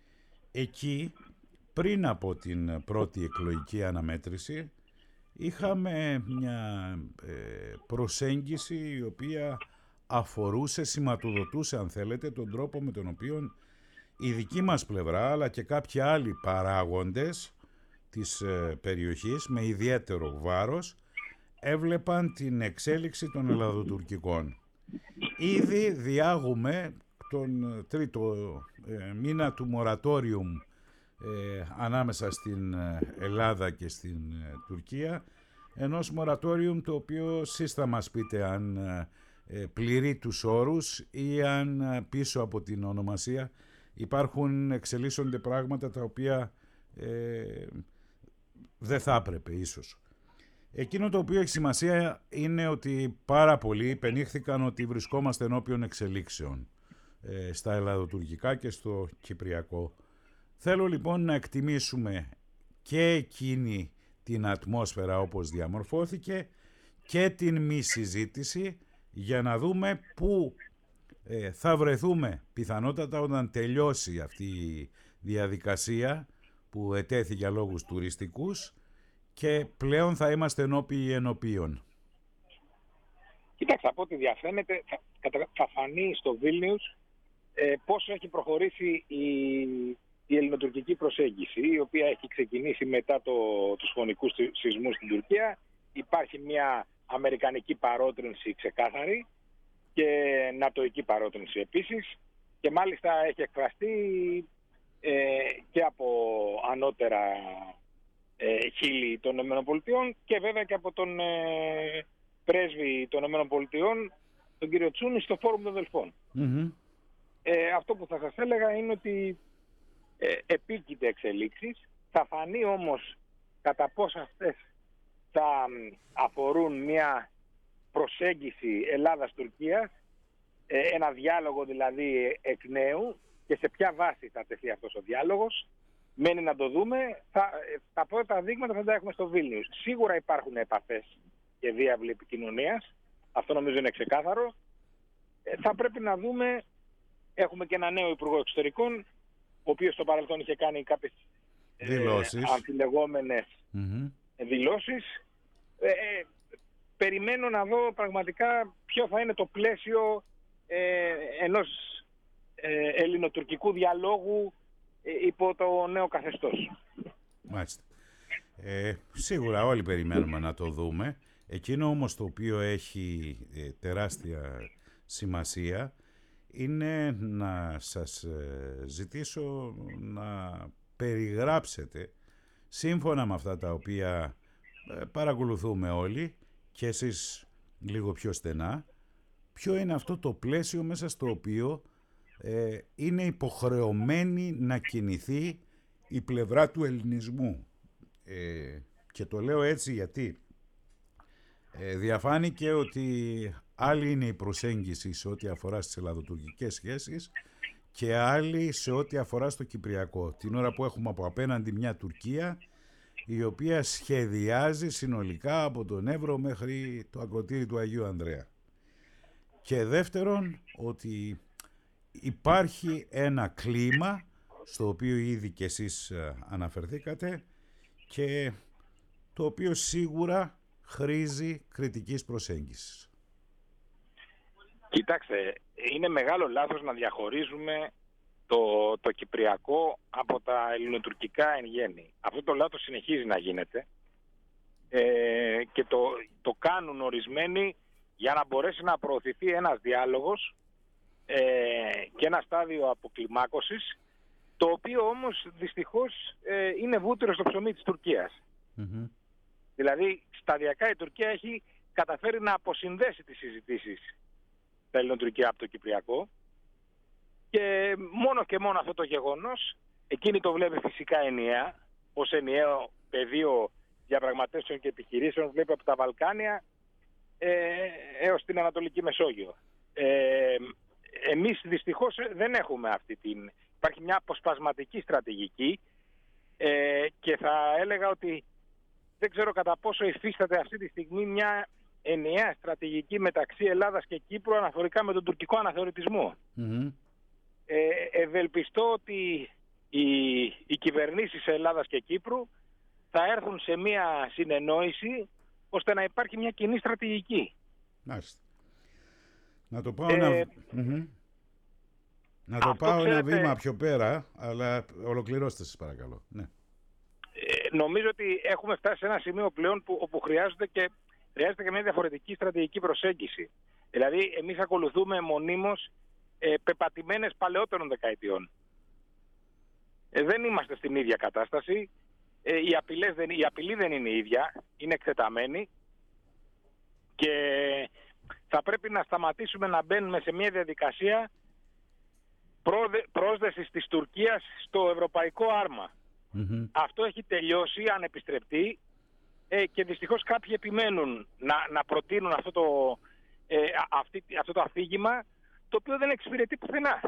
Εκεί, πριν από την πρώτη εκλογική αναμέτρηση, είχαμε μια ε, προσέγγιση η οποία αφορούσε, σηματοδοτούσε αν θέλετε τον τρόπο με τον οποίο η δική μας πλευρά αλλά και κάποιοι άλλοι παράγοντες της ε, περιοχής με ιδιαίτερο βάρος έβλεπαν την εξέλιξη των ελλαδοτουρκικών. Ήδη διάγουμε τον τρίτο ε, μήνα του μορατόριουμ ε, ανάμεσα στην Ελλάδα και στην ε, Τουρκία, ενός μορατόριουμ το οποίο εσείς θα μας πείτε αν ε, πληρεί τους όρους ή αν ε, πίσω από την ονομασία υπάρχουν, εξελίσσονται πράγματα τα οποία ε, δεν θα έπρεπε ίσως. Εκείνο το οποίο έχει σημασία είναι ότι πάρα πολλοί πενήχθηκαν ότι βρισκόμαστε ενώπιον εξελίξεων ε, στα ελλαδοτουρκικά και στο κυπριακό. Θέλω λοιπόν να εκτιμήσουμε και εκείνη την ατμόσφαιρα όπως διαμορφώθηκε και την μη συζήτηση για να δούμε πού ε, θα βρεθούμε πιθανότατα όταν τελειώσει αυτή η διαδικασία που ετέθη για λόγους τουριστικούς και πλέον θα είμαστε ενώπιοι ενωπίων. Κοιτάξτε, από ό,τι διαφαίνεται θα, θα φανεί στο Βίλνιους ε, πόσο έχει προχωρήσει η, η ελληνοτουρκική προσέγγιση, η οποία έχει ξεκινήσει μετά το, τους φωνικούς σεισμούς στην Τουρκία. Υπάρχει μια αμερικανική παρότρινση ξεκάθαρη και νατοϊκή παρότρινση επίσης και μάλιστα έχει εκφραστεί ε, και από ανώτερα ε, χείλη των ΗΠΑ και βέβαια και από τον ε, πρέσβη των ΗΠΑ, τον κύριο Τσούνη, στο Φόρουμ των Αδελφών. Mm-hmm. Ε, αυτό που θα σας έλεγα είναι ότι ε, επίκειται εξελίξεις. Θα φανεί όμως κατά πόσο αυτές θα αφορούν μια προσέγγιση Ελλάδας-Τουρκίας, ε, ένα διάλογο δηλαδή εκ νέου και σε ποια βάση θα τεθεί αυτός ο διάλογος. Μένει να το δούμε. Θα, τα πρώτα δείγματα θα τα έχουμε στο Βίλνιους. Σίγουρα υπάρχουν επαφές και διάβλοι επικοινωνίας. Αυτό νομίζω είναι ξεκάθαρο. Ε, θα πρέπει να δούμε. Έχουμε και ένα νέο Υπουργό Εξωτερικών, ο οποίος στο παρελθόν είχε κάνει κάποιες δηλώσεις, ε, αμφιλεγόμενες mm-hmm. δηλώσεις. Ε, ε, περιμένω να δω πραγματικά ποιο θα είναι το πλαίσιο ε, ενός ε, ελληνοτουρκικού διαλόγου ε, υπό το νέο καθεστώς. Μάλιστα. Ε, σίγουρα όλοι περιμένουμε να το δούμε. Εκείνο όμως το οποίο έχει ε, τεράστια σημασία είναι να σας ε, ζητήσω να περιγράψετε, σύμφωνα με αυτά τα οποία ε, παρακολουθούμε όλοι και εσείς λίγο πιο στενά, ποιο είναι αυτό το πλαίσιο μέσα στο οποίο ε, είναι υποχρεωμένη να κινηθεί η πλευρά του ελληνισμού. Ε, και το λέω έτσι γιατί ε, διαφάνηκε ότι άλλη είναι η προσέγγιση σε ό,τι αφορά στις ελλαδοτουρκικές σχέσεις και άλλη σε ό,τι αφορά στο Κυπριακό. Την ώρα που έχουμε από απέναντι μια Τουρκία η οποία σχεδιάζει συνολικά από τον Εύρο μέχρι το ακροτήρι του Αγίου Ανδρέα. Και δεύτερον, ότι υπάρχει ένα κλίμα στο οποίο ήδη και εσείς αναφερθήκατε και το οποίο σίγουρα χρήζει κριτικής προσέγγισης. Κοιτάξτε, είναι μεγάλο λάθος να διαχωρίζουμε το, το κυπριακό από τα ελληνοτουρκικά εν γέννη. Αυτό το λάθος συνεχίζει να γίνεται ε, και το, το κάνουν ορισμένοι για να μπορέσει να προωθηθεί ένας διάλογος ε, και ένα στάδιο αποκλιμάκωσης, το οποίο όμως δυστυχώς ε, είναι βούτυρο στο ψωμί της Τουρκίας. Mm-hmm. Δηλαδή σταδιακά η Τουρκία έχει καταφέρει να αποσυνδέσει τις συζητήσεις τα ελληνοτουρκία από το κυπριακό και μόνο και μόνο αυτό το γεγονός εκείνη το βλέπει φυσικά ενιαία, ως ενιαίο πεδίο διαπραγματεύσεων και επιχειρήσεων, βλέπει από τα Βαλκάνια ε, έως την Ανατολική Μεσόγειο. Ε, εμείς δυστυχώς δεν έχουμε αυτή την... Υπάρχει μια αποσπασματική στρατηγική ε, και θα έλεγα ότι δεν ξέρω κατά πόσο υφίσταται αυτή τη στιγμή μια ενιαία στρατηγική μεταξύ Ελλάδας και Κύπρου αναφορικά με τον τουρκικό αναθεωρητισμό. Mm-hmm. Ε, ευελπιστώ ότι οι, οι κυβερνήσεις Ελλάδας και Κύπρου θα έρθουν σε μια συνεννόηση ώστε να υπάρχει μια κοινή στρατηγική. Μάλιστα. Να το πάω, ε, ένα... mm-hmm. να το πάω ξέρετε... ένα βήμα πιο πέρα, αλλά ολοκληρώστε σας παρακαλώ. Ναι. Ε, νομίζω ότι έχουμε φτάσει σε ένα σημείο πλέον που, όπου χρειάζεται και, χρειάζεται και μια διαφορετική στρατηγική προσέγγιση. Δηλαδή εμείς ακολουθούμε μονίμως ε, πεπατημένες παλαιότερων δεκαετιών. Ε, δεν είμαστε στην ίδια κατάσταση. Ε, οι απειλές δεν, η απειλή δεν είναι ίδια, είναι εκτεταμένη και θα πρέπει να σταματήσουμε να μπαίνουμε σε μια διαδικασία πρόσδεσης της Τουρκίας στο ευρωπαϊκό άρμα. Mm-hmm. Αυτό έχει τελειώσει ανεπιστρεπτή ε, και δυστυχώς κάποιοι επιμένουν να, να προτείνουν αυτό το, ε, αυτή, αυτό το αφήγημα, το οποίο δεν εξυπηρετεί πουθενά.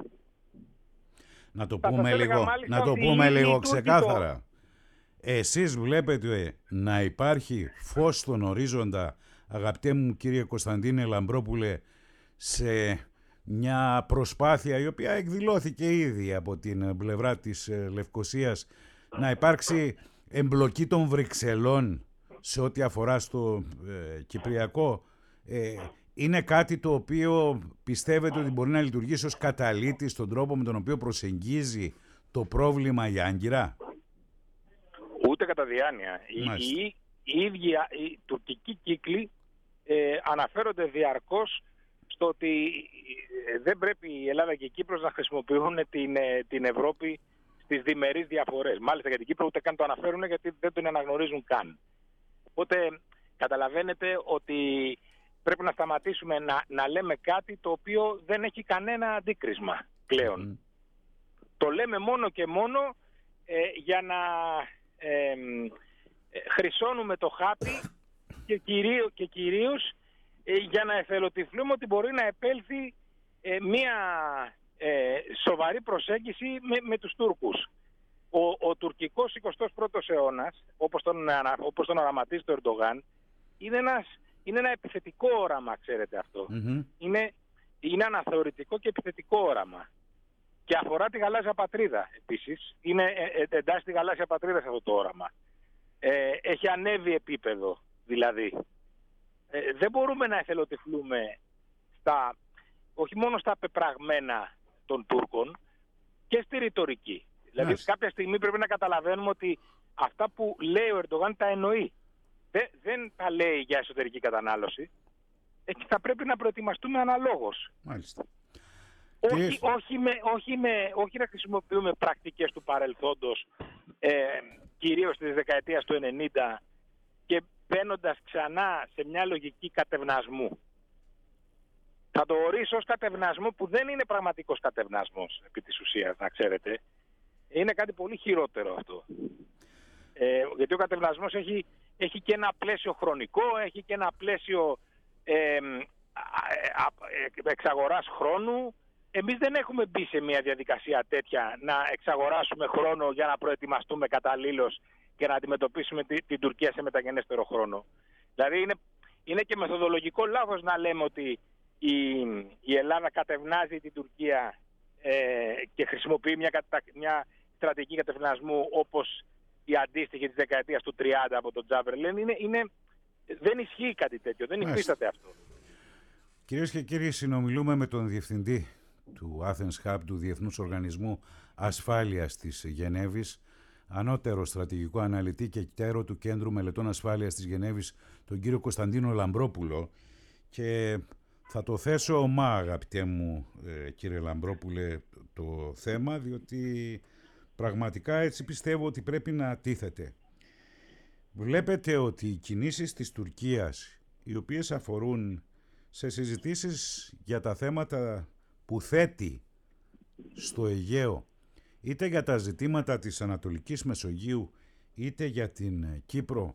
Να το πούμε λίγο, να το πούμε λίγο ξεκάθαρα. Το... Εσείς βλέπετε να υπάρχει φως στον ορίζοντα, αγαπητέ μου κύριε Κωνσταντίνε Λαμπρόπουλε, σε μια προσπάθεια η οποία εκδηλώθηκε ήδη από την πλευρά της Λευκωσίας να υπάρξει εμπλοκή των Βρυξελών σε ό,τι αφορά στο ε, Κυπριακό. Ε, είναι κάτι το οποίο πιστεύετε ότι μπορεί να λειτουργήσει ως καταλήτη στον τρόπο με τον οποίο προσεγγίζει το πρόβλημα η Άγκυρα? Ούτε κατά διάνοια. Οι, οι, οι ίδιοι οι τουρκικοί κύκλοι ε, αναφέρονται διαρκώς στο ότι δεν πρέπει η Ελλάδα και η Κύπρος να χρησιμοποιούν την, την Ευρώπη στις διμερείς διαφορές. Μάλιστα για την Κύπρο ούτε καν το αναφέρουν γιατί δεν τον αναγνωρίζουν καν. Οπότε καταλαβαίνετε ότι πρέπει να σταματήσουμε να, να λέμε κάτι το οποίο δεν έχει κανένα αντίκρισμα πλέον. Mm. Το λέμε μόνο και μόνο ε, για να ε, ε, χρυσώνουμε το χάπι και, κυρίω, και κυρίως ε, για να εθελοτυφλούμε ότι μπορεί να επέλθει ε, μία ε, σοβαρή προσέγγιση με, με τους Τούρκους. Ο, ο τουρκικός εικοστός πρώτος αιώνας, όπως τον, όπως τον οραματίζει το Ερντογάν, είναι, ένας, είναι ένα επιθετικό όραμα, ξέρετε αυτό. Mm-hmm. Είναι, είναι αναθεωρητικό και επιθετικό όραμα. Και αφορά τη γαλάζια πατρίδα επίσης. Είναι, ε, ε, εντάσσει τη γαλάζια πατρίδα σε αυτό το όραμα. Ε, έχει ανέβει επίπεδο δηλαδή. Ε, δεν μπορούμε να εθελοτυφλούμε στα, όχι μόνο στα πεπραγμένα των Τούρκων και στη ρητορική. Δηλαδή yes. κάποια στιγμή πρέπει να καταλαβαίνουμε ότι αυτά που λέει ο Ερντογάν τα εννοεί. Δεν, δεν τα λέει για εσωτερική κατανάλωση. Έτσι θα πρέπει να προετοιμαστούμε αναλόγως. Μάλιστα. Όχι, όχι, με, όχι, με, όχι να χρησιμοποιούμε πρακτικές του παρελθόντος, ε, κυρίως της δεκαετίας του ενενήντα, και μπαίνοντας ξανά σε μια λογική κατευνασμού. Θα το ορίσω ως κατευνασμό που δεν είναι πραγματικός κατευνασμός επί της ουσίας, να ξέρετε. Είναι κάτι πολύ χειρότερο αυτό. Ε, γιατί ο κατευνασμός έχει, έχει και ένα πλαίσιο χρονικό, έχει και ένα πλαίσιο ε, εξαγοράς χρόνου. Εμείς δεν έχουμε μπει σε μια διαδικασία τέτοια να εξαγοράσουμε χρόνο για να προετοιμαστούμε καταλήλως και να αντιμετωπίσουμε τη, την Τουρκία σε μεταγενέστερο χρόνο. Δηλαδή είναι, είναι και μεθοδολογικό λάθος να λέμε ότι η, η Ελλάδα κατευνάζει την Τουρκία ε, και χρησιμοποιεί μια, κατα, μια στρατηγική κατευνασμού όπως η αντίστοιχη της δεκαετίας του τριάντα από τον Τζάμπερλεν. Είναι, είναι, δεν ισχύει κάτι τέτοιο, δεν υφίσταται αυτό. Κυρίες και κύριοι, συνομιλούμε με τον Διευθυντή του Athens Hub, του Διεθνούς Οργανισμού Ασφάλειας της Γενέβης, ανώτερο στρατηγικό αναλυτή και κτέρο του Κέντρου Μελετών Ασφάλειας της Γενέβης, τον κύριο Κωνσταντίνο Λαμπρόπουλο. Και θα το θέσω ομά, αγαπητέ μου ε, κύριε Λαμπρόπουλε, το θέμα, διότι πραγματικά έτσι πιστεύω ότι πρέπει να τίθεται. Βλέπετε ότι οι κινήσεις της Τουρκίας, οι οποίες αφορούν σε συζητήσεις για τα θέματα που θέτει στο Αιγαίο, είτε για τα ζητήματα της Ανατολικής Μεσογείου, είτε για την Κύπρο,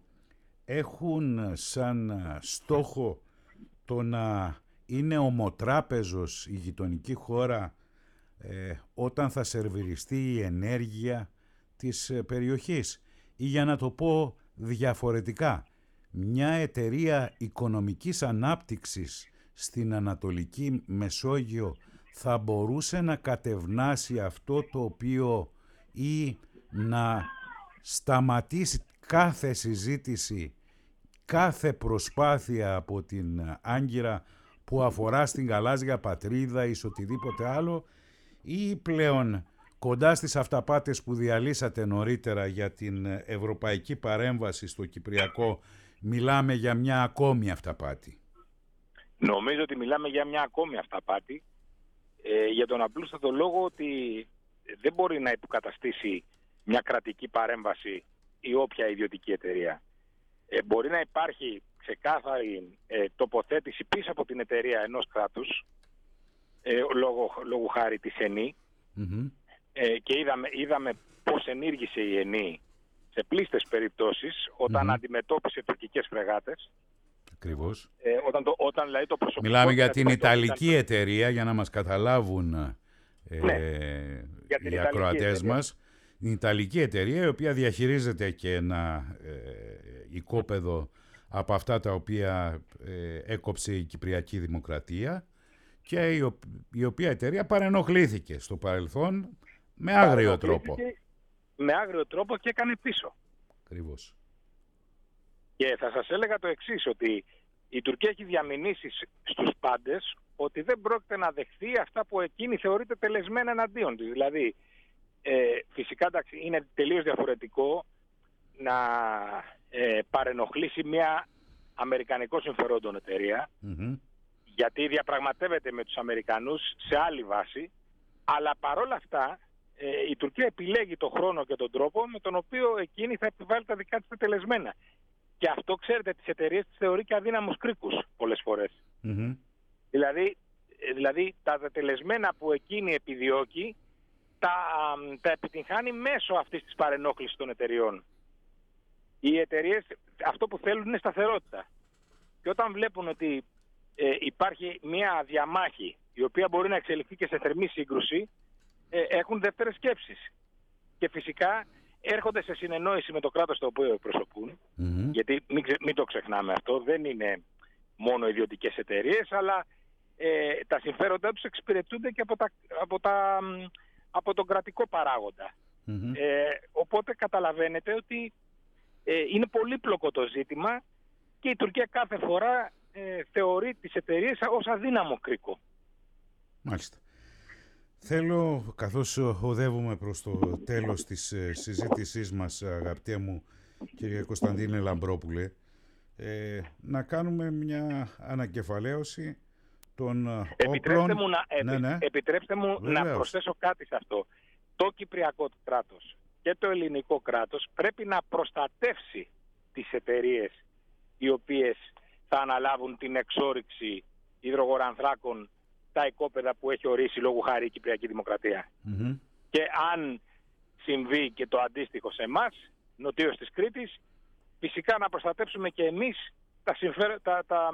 έχουν σαν στόχο το να είναι ομοτράπεζος η γειτονική χώρα ε, όταν θα σερβιριστεί η ενέργεια της ε, περιοχής. Ή για να το πω διαφορετικά, μια εταιρεία οικονομικής ανάπτυξης στην Ανατολική Μεσόγειο θα μπορούσε να κατευνάσει αυτό το οποίο ή να σταματήσει κάθε συζήτηση, κάθε προσπάθεια από την Άγκυρα που αφορά στην γαλάζια πατρίδα ή σε οτιδήποτε άλλο, ή πλέον κοντά στις αυταπάτες που διαλύσατε νωρίτερα για την ευρωπαϊκή παρέμβαση στο Κυπριακό, μιλάμε για μια ακόμη αυταπάτη? Νομίζω ότι μιλάμε για μια ακόμη αυταπάτη, ε, για τον απλούστατο λόγο ότι δεν μπορεί να υποκαταστήσει μια κρατική παρέμβαση ή όποια ιδιωτική εταιρεία. Ε, μπορεί να υπάρχει ξεκάθαρη ε, τοποθέτηση πίσω από την εταιρεία ενός κράτους, ε, λόγω, λόγω χάρη της ΕΝΗ, mm-hmm. ε, και είδαμε, είδαμε πώς ενήργησε η ΕΝΗ σε πλήστες περιπτώσεις όταν mm-hmm. αντιμετώπισε τουρκικές φρεγάτες. Ακριβώς. Ε, όταν το, όταν, δηλαδή, το προσωπικό... Μιλάμε για την Ιταλική ήταν... εταιρεία, για να μας καταλάβουν ε, ναι, οι ακροατές μας. Η Ιταλική εταιρεία, η οποία διαχειρίζεται και ένα ε, οικόπεδο από αυτά τα οποία ε, έκοψε η Κυπριακή Δημοκρατία, και η, ο, η οποία εταιρεία παρενοχλήθηκε στο παρελθόν με άγριο τρόπο. Με άγριο τρόπο και έκανε πίσω. Ακριβώς. Και θα σας έλεγα το εξής, ότι η Τουρκία έχει διαμηνήσει στους πάντες ότι δεν πρόκειται να δεχθεί αυτά που εκείνη θεωρείται τελεσμένα εναντίον της. Δηλαδή, ε, φυσικά εντάξει, είναι τελείως διαφορετικό να ε, παρενοχλήσει μια αμερικανικό συμφερόντων εταιρεία, mm-hmm. γιατί διαπραγματεύεται με τους Αμερικανούς σε άλλη βάση, αλλά παρόλα αυτά ε, η Τουρκία επιλέγει τον χρόνο και τον τρόπο με τον οποίο εκείνη θα επιβάλλει τα δικά της τελεσμένα. Και αυτό, ξέρετε, τις εταιρείες τις θεωρεί και αδύναμους κρίκους πολλές φορές. Mm-hmm. Δηλαδή, δηλαδή τα τελεσμένα που εκείνη επιδιώκει τα, τα επιτυγχάνει μέσω αυτής της παρενόχλησης των εταιριών. Οι εταιρείες αυτό που θέλουν είναι σταθερότητα. Και όταν βλέπουν ότι ε, υπάρχει μια διαμάχη η οποία μπορεί να εξελιχθεί και σε θερμή σύγκρουση, ε, έχουν δεύτερες σκέψεις. Και φυσικά έρχονται σε συνεννόηση με το κράτος το οποίο εκπροσωπούν, mm-hmm. γιατί μην, ξε, μην το ξεχνάμε αυτό, δεν είναι μόνο ιδιωτικές εταιρείες, αλλά ε, τα συμφέροντά τους εξυπηρετούνται και από, τα, από, τα, από τον κρατικό παράγοντα. Mm-hmm. Ε, οπότε καταλαβαίνετε ότι ε, είναι πολύπλοκο το ζήτημα και η Τουρκία κάθε φορά ε, θεωρεί τις εταιρείες ως αδύναμο κρίκο. Μάλιστα. Θέλω, καθώς οδεύουμε προς το τέλος της συζήτησής μας, αγαπητέ μου κύριε Κωνσταντίνε Λαμπρόπουλε, ε, να κάνουμε μια ανακεφαλαίωση των επιτρέψτε όπλων... Μου να, ναι, ναι. Επιτρέψτε μου να προσθέσω κάτι σε αυτό. Το Κυπριακό κράτος και το ελληνικό κράτος πρέπει να προστατεύσει τις εταιρείες οι οποίες θα αναλάβουν την εξόρυξη υδρογορανθράκων τα οικόπεδα που έχει ορίσει λόγου χάρη η Κυπριακή Δημοκρατία. Mm-hmm. Και αν συμβεί και το αντίστοιχο σε εμάς, νοτίως της Κρήτης, φυσικά να προστατεύσουμε και εμείς τα συμφέρ, τα, τα,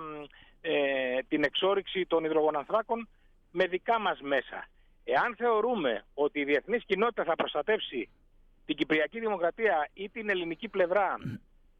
ε, την εξόρυξη των υδρογονανθράκων με δικά μας μέσα. Εάν θεωρούμε ότι η διεθνής κοινότητα θα προστατεύσει την Κυπριακή Δημοκρατία ή την ελληνική πλευρά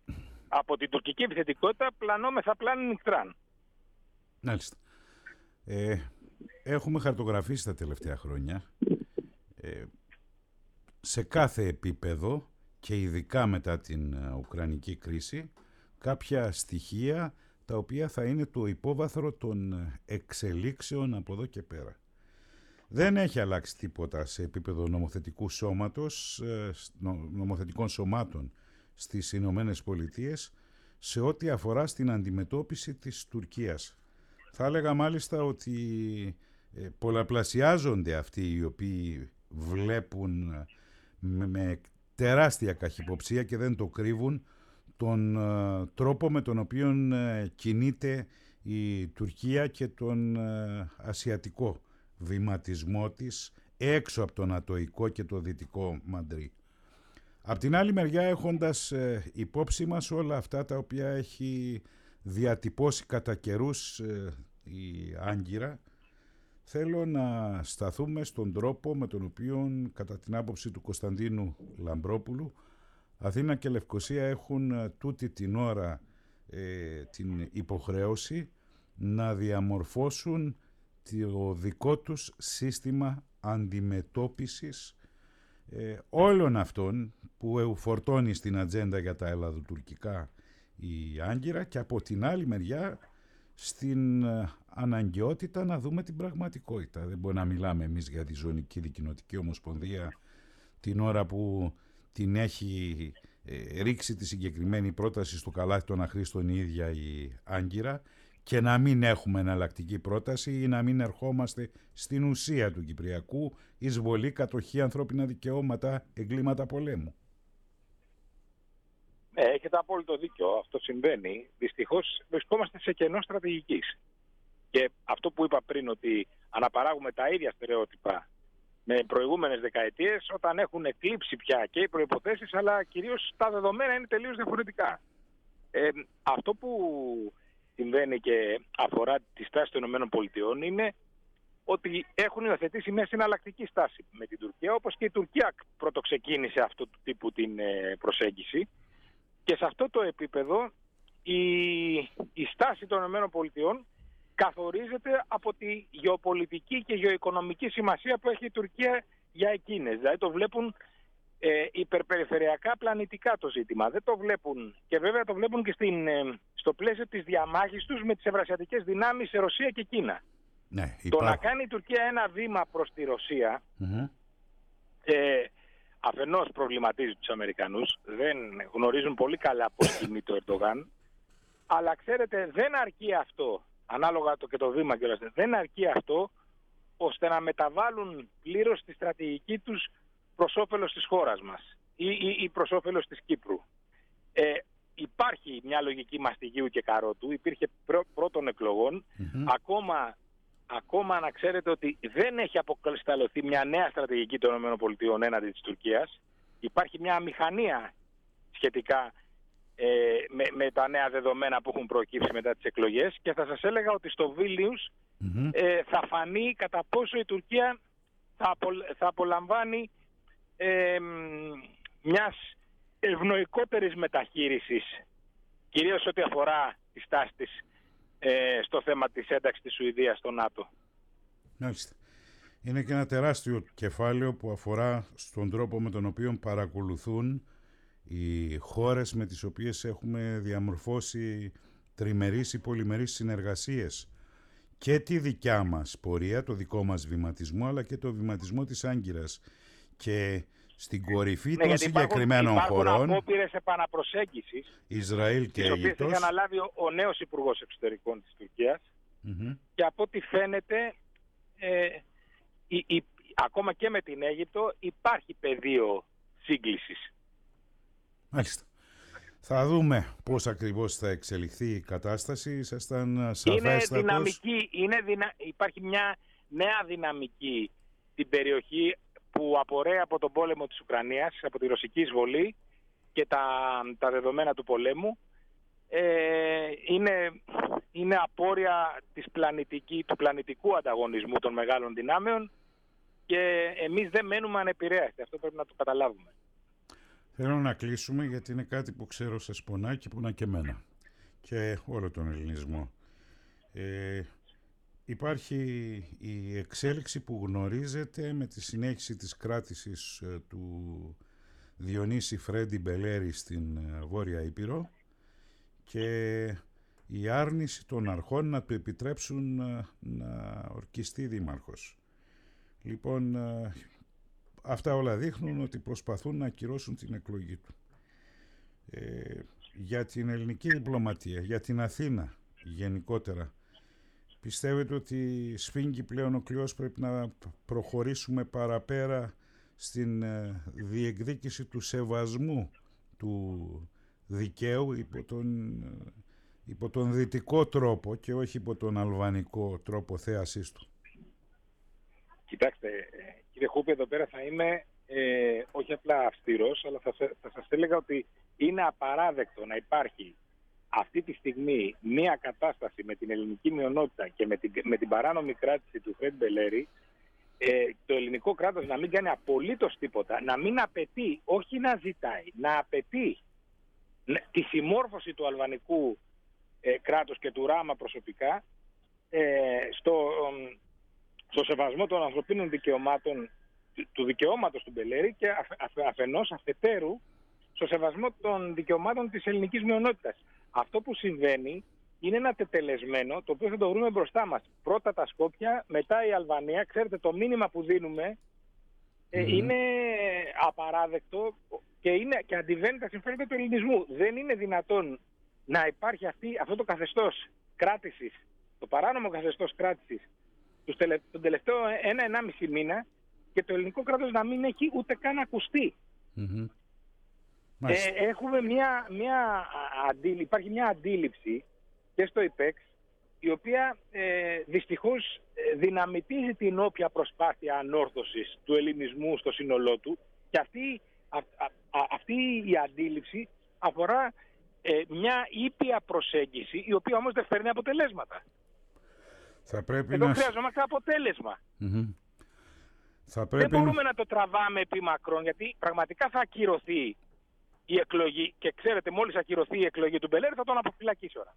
από την τουρκική επιθετικότητα, πλανόμεθα πλάνη νυχτράν. Μάλιστα. Ε, έχουμε χαρτογραφήσει τα τελευταία χρόνια ε, σε κάθε επίπεδο και ειδικά μετά την Ουκρανική κρίση κάποια στοιχεία τα οποία θα είναι το υπόβαθρο των εξελίξεων από εδώ και πέρα. Δεν έχει αλλάξει τίποτα σε επίπεδο νομοθετικού σώματος, νομοθετικών σωμάτων στις Ηνωμένες Πολιτείες σε ό,τι αφορά στην αντιμετώπιση της Τουρκίας. Θα έλεγα μάλιστα ότι πολλαπλασιάζονται αυτοί οι οποίοι βλέπουν με, με τεράστια καχυποψία και δεν το κρύβουν τον uh, τρόπο με τον οποίο uh, κινείται η Τουρκία και τον uh, ασιατικό βηματισμό της έξω από το νατοϊκό και το δυτικό Μαντρί. Απ' την άλλη μεριά, έχοντας uh, υπόψη μας όλα αυτά τα οποία έχει διατυπώσει κατά καιρούς uh, η Άγκυρα, θέλω να σταθούμε στον τρόπο με τον οποίο, κατά την άποψη του Κωνσταντίνου Λαμπρόπουλου, Αθήνα και Λευκοσία έχουν τούτη την ώρα ε, την υποχρέωση να διαμορφώσουν το δικό τους σύστημα αντιμετώπισης ε, όλων αυτών που φορτώνει στην ατζέντα για τα ελλαδοτουρκικά η Άγκυρα και από την άλλη μεριά στην αναγκαιότητα να δούμε την πραγματικότητα. Δεν μπορεί να μιλάμε εμείς για τη Ζωνική Δικοινοτική Ομοσπονδία την ώρα που την έχει ε, ρίξει τη συγκεκριμένη πρόταση στο καλάθι των αχρήστων η ίδια η Άγκυρα και να μην έχουμε εναλλακτική πρόταση ή να μην ερχόμαστε στην ουσία του Κυπριακού, εισβολή, κατοχή, ανθρώπινα δικαιώματα, εγκλήματα πολέμου. Ναι, έχετε απόλυτο δίκιο. Αυτό συμβαίνει. Δυστυχώς βρισκόμαστε σε κενό στρατηγικής. Και αυτό που είπα πριν, ότι αναπαράγουμε τα ίδια στερεότυπα με προηγούμενες δεκαετίες, όταν έχουν εκλείψει πια και οι προϋποθέσεις, αλλά κυρίως τα δεδομένα είναι τελείως διαφορετικά. Ε, αυτό που συμβαίνει και αφορά τη στάση των ΗΠΑ είναι ότι έχουν υιοθετήσει μια συναλλακτική στάση με την Τουρκία, όπως και η Τουρκία πρωτοξεκίνησε αυτού του τύπου την προσέγγιση. Και σε αυτό το επίπεδο η, η στάση των ΗΠΑ καθορίζεται από τη γεωπολιτική και γεωοικονομική σημασία που έχει η Τουρκία για εκείνες. Δηλαδή το βλέπουν ε, υπερπεριφερειακά πλανητικά το ζήτημα. Δεν το βλέπουν, και βέβαια το βλέπουν και στην, ε, στο πλαίσιο της διαμάχης τους με τις ευρασιατικές δυνάμεις σε Ρωσία και Κίνα. Ναι, το να κάνει η Τουρκία ένα βήμα προς τη Ρωσία mm-hmm. ε, αφενός προβληματίζει τους Αμερικανούς, δεν γνωρίζουν πολύ καλά πώς κινεί το Ερντογάν, αλλά ξέρετε δεν αρκεί αυτό, ανάλογα το και το βήμα κιόλας, δεν αρκεί αυτό ώστε να μεταβάλουν πλήρως τη στρατηγική τους προς όφελος της χώρας μας ή, ή, ή προς όφελος της Κύπρου. Ε, υπάρχει μια λογική μαστιγίου και καρότου, υπήρχε πρω, πρώτων εκλογών, mm-hmm. ακόμα, ακόμα να ξέρετε ότι δεν έχει αποκρισταλωθεί μια νέα στρατηγική των ΗΠΑ έναντι της Τουρκίας. Υπάρχει μια αμηχανία σχετικά ε, με, με τα νέα δεδομένα που έχουν προκύψει μετά τις εκλογές, και θα σας έλεγα ότι στο Βίλνιους mm-hmm. ε, θα φανεί κατά πόσο η Τουρκία θα, απολ, θα απολαμβάνει ε, μιας ευνοϊκότερης μεταχείρισης, κυρίως ό,τι αφορά τη στάση της ε, στο θέμα της ένταξης της Σουηδίας στο ΝΑΤΟ. Μάλιστα. Είναι και ένα τεράστιο κεφάλαιο που αφορά στον τρόπο με τον οποίο παρακολουθούν οι χώρες με τις οποίες έχουμε διαμορφώσει τριμερείς ή πολυμερείς συνεργασίες και τη δικιά μας πορεία, το δικό μας βηματισμό, αλλά και το βηματισμό της Άγκυρας. Και στην κορυφή ναι, των συγκεκριμένων υπάρχουν, χωρών υπάρχουν απόπειρες επαναπροσέγγισης, Ισραήλ και Αίγυπτος, τις οποίες έχει αναλάβει ο, ο νέος Υπουργός Εξωτερικών της Τουρκίας mm-hmm. και από ό,τι φαίνεται ε, η, η, ακόμα και με την Αίγυπτο υπάρχει πεδίο σύγκλησης. Μάλιστα. Θα δούμε πώς ακριβώς θα εξελιχθεί η κατάσταση. Ήσασταν σαφέστατος. Είναι δυναμική, είναι δυνα... υπάρχει μια νέα δυναμική στην περιοχή που απορρέει από τον πόλεμο της Ουκρανίας, από τη ρωσική εισβολή και τα, τα δεδομένα του πολέμου. Ε, είναι, είναι απόρρια της πλανητική, του πλανητικού ανταγωνισμού των μεγάλων δυνάμεων, και εμείς δεν μένουμε ανεπηρέαστοι. Αυτό πρέπει να το καταλάβουμε. Θέλω να κλείσουμε, γιατί είναι κάτι που ξέρω σας πονάει και πονά και εμένα και όλο τον ελληνισμό. Ε, υπάρχει η εξέλιξη που γνωρίζετε με τη συνέχιση της κράτησης του Διονύση Φρέντι Μπελέρη στην Βόρεια Ήπειρο και η άρνηση των αρχών να του επιτρέψουν να ορκιστεί δήμαρχος. Λοιπόν, αυτά όλα δείχνουν ότι προσπαθούν να ακυρώσουν την εκλογή του. Ε, για την ελληνική διπλωματία, για την Αθήνα γενικότερα, πιστεύετε ότι σφίγγει πλέον ο κλειός, πρέπει να προχωρήσουμε παραπέρα στην διεκδίκηση του σεβασμού του δικαίου υπό τον, υπό τον δυτικό τρόπο και όχι υπό τον αλβανικό τρόπο θέασής του? Κοιτάξτε, κύριε Χούπη, εδώ πέρα θα είμαι ε, όχι απλά αυστηρός, αλλά θα, θα σας έλεγα ότι είναι απαράδεκτο να υπάρχει αυτή τη στιγμή μία κατάσταση με την ελληνική μειονότητα και με την, με την παράνομη κράτηση του Φρέντι Μπελέρη, ε, το ελληνικό κράτος να μην κάνει απολύτως τίποτα, να μην απαιτεί, όχι να ζητάει, να απαιτεί τη συμμόρφωση του αλβανικού ε, κράτους και του Ράμα προσωπικά ε, στο, ε, στο σεβασμό των ανθρωπίνων δικαιωμάτων, του δικαιώματος του Μπελέρη και αφ, αφ, αφενός αφετέρου στο σεβασμό των δικαιωμάτων της ελληνικής μειονότητας. Αυτό που συμβαίνει είναι ένα τετελεσμένο, το οποίο θα το βρούμε μπροστά μας. Πρώτα τα Σκόπια, μετά η Αλβανία. Ξέρετε, το μήνυμα που δίνουμε ε, mm. είναι απαράδεκτο και, είναι, και αντιβαίνει τα συμφέροντα του ελληνισμού. Δεν είναι δυνατόν να υπάρχει αυτή, αυτό το καθεστώς κράτησης, το παράνομο καθεστώς κράτησης τον τελευταίο ένα-ενάμιση μήνα και το ελληνικό κράτος να μην έχει ούτε καν ακουστεί. Mm-hmm. Ε, έχουμε μια, μια αντίληψη, υπάρχει μια αντίληψη και στο ΙΠΕΞ η οποία ε, δυστυχώς δυναμητίζει την όποια προσπάθεια ανόρθωσης του ελληνισμού στο σύνολό του και αυτή, α, α, α, αυτή η αντίληψη αφορά ε, μια ήπια προσέγγιση η οποία όμως δεν φέρνει αποτελέσματα. Θα πρέπει Εδώ να... χρειαζόμαστε αποτέλεσμα. Mm-hmm. Θα πρέπει δεν μπορούμε να... να το τραβάμε επί μακρόν, γιατί πραγματικά θα ακυρωθεί η εκλογή και ξέρετε, μόλις ακυρωθεί η εκλογή του Μπελέρη θα τον αποφυλακίσει ώρα.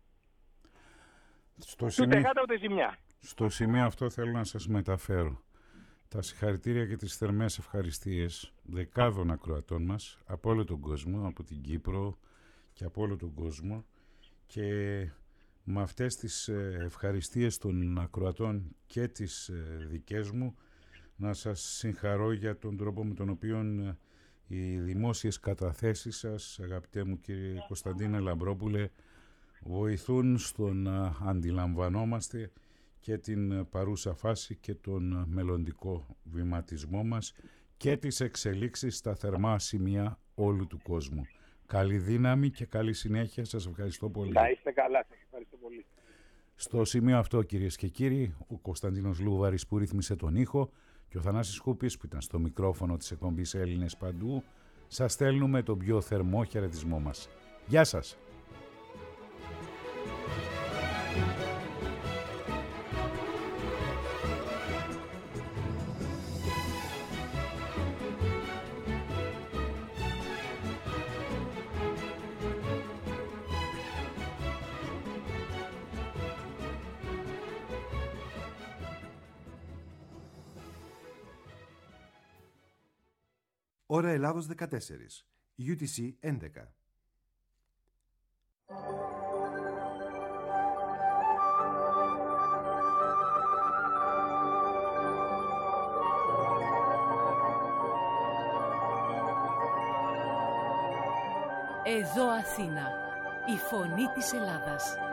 Στο σημείο... Ούτε γάτα ούτε ζημιά. Στο σημείο αυτό θέλω να σας μεταφέρω τα συγχαρητήρια και τις θερμές ευχαριστίες δεκάδων ακροατών μας από όλο τον κόσμο, από την Κύπρο και από όλο τον κόσμο, και με αυτές τις ευχαριστίες των ακροατών και τις δικές μου να σας συγχαρώ για τον τρόπο με τον οποίο οι δημόσιες καταθέσεις σας, αγαπητέ μου κύριε Κωνσταντίνε Λαμπρόπουλε, βοηθούν στο να αντιλαμβανόμαστε και την παρούσα φάση και τον μελλοντικό βηματισμό μας και τις εξελίξεις στα θερμά σημεία όλου του κόσμου. Καλή δύναμη και καλή συνέχεια. Σας ευχαριστώ πολύ. Να είστε καλά. Σας ευχαριστώ πολύ. Στο σημείο αυτό, κυρίες και κύριοι, ο Κωνσταντίνος Λούβαρης που ρύθμισε τον ήχο και ο Θανάσης Χούπης που ήταν στο μικρόφωνο της εκπομπής Έλληνες Παντού, σας στέλνουμε τον πιο θερμό χαιρετισμό μας. Γεια σας! Ώρα Ελλάδος δεκατέσσερα, γιου τι σι έντεκα. Εδώ Αθήνα, η φωνή της Ελλάδας.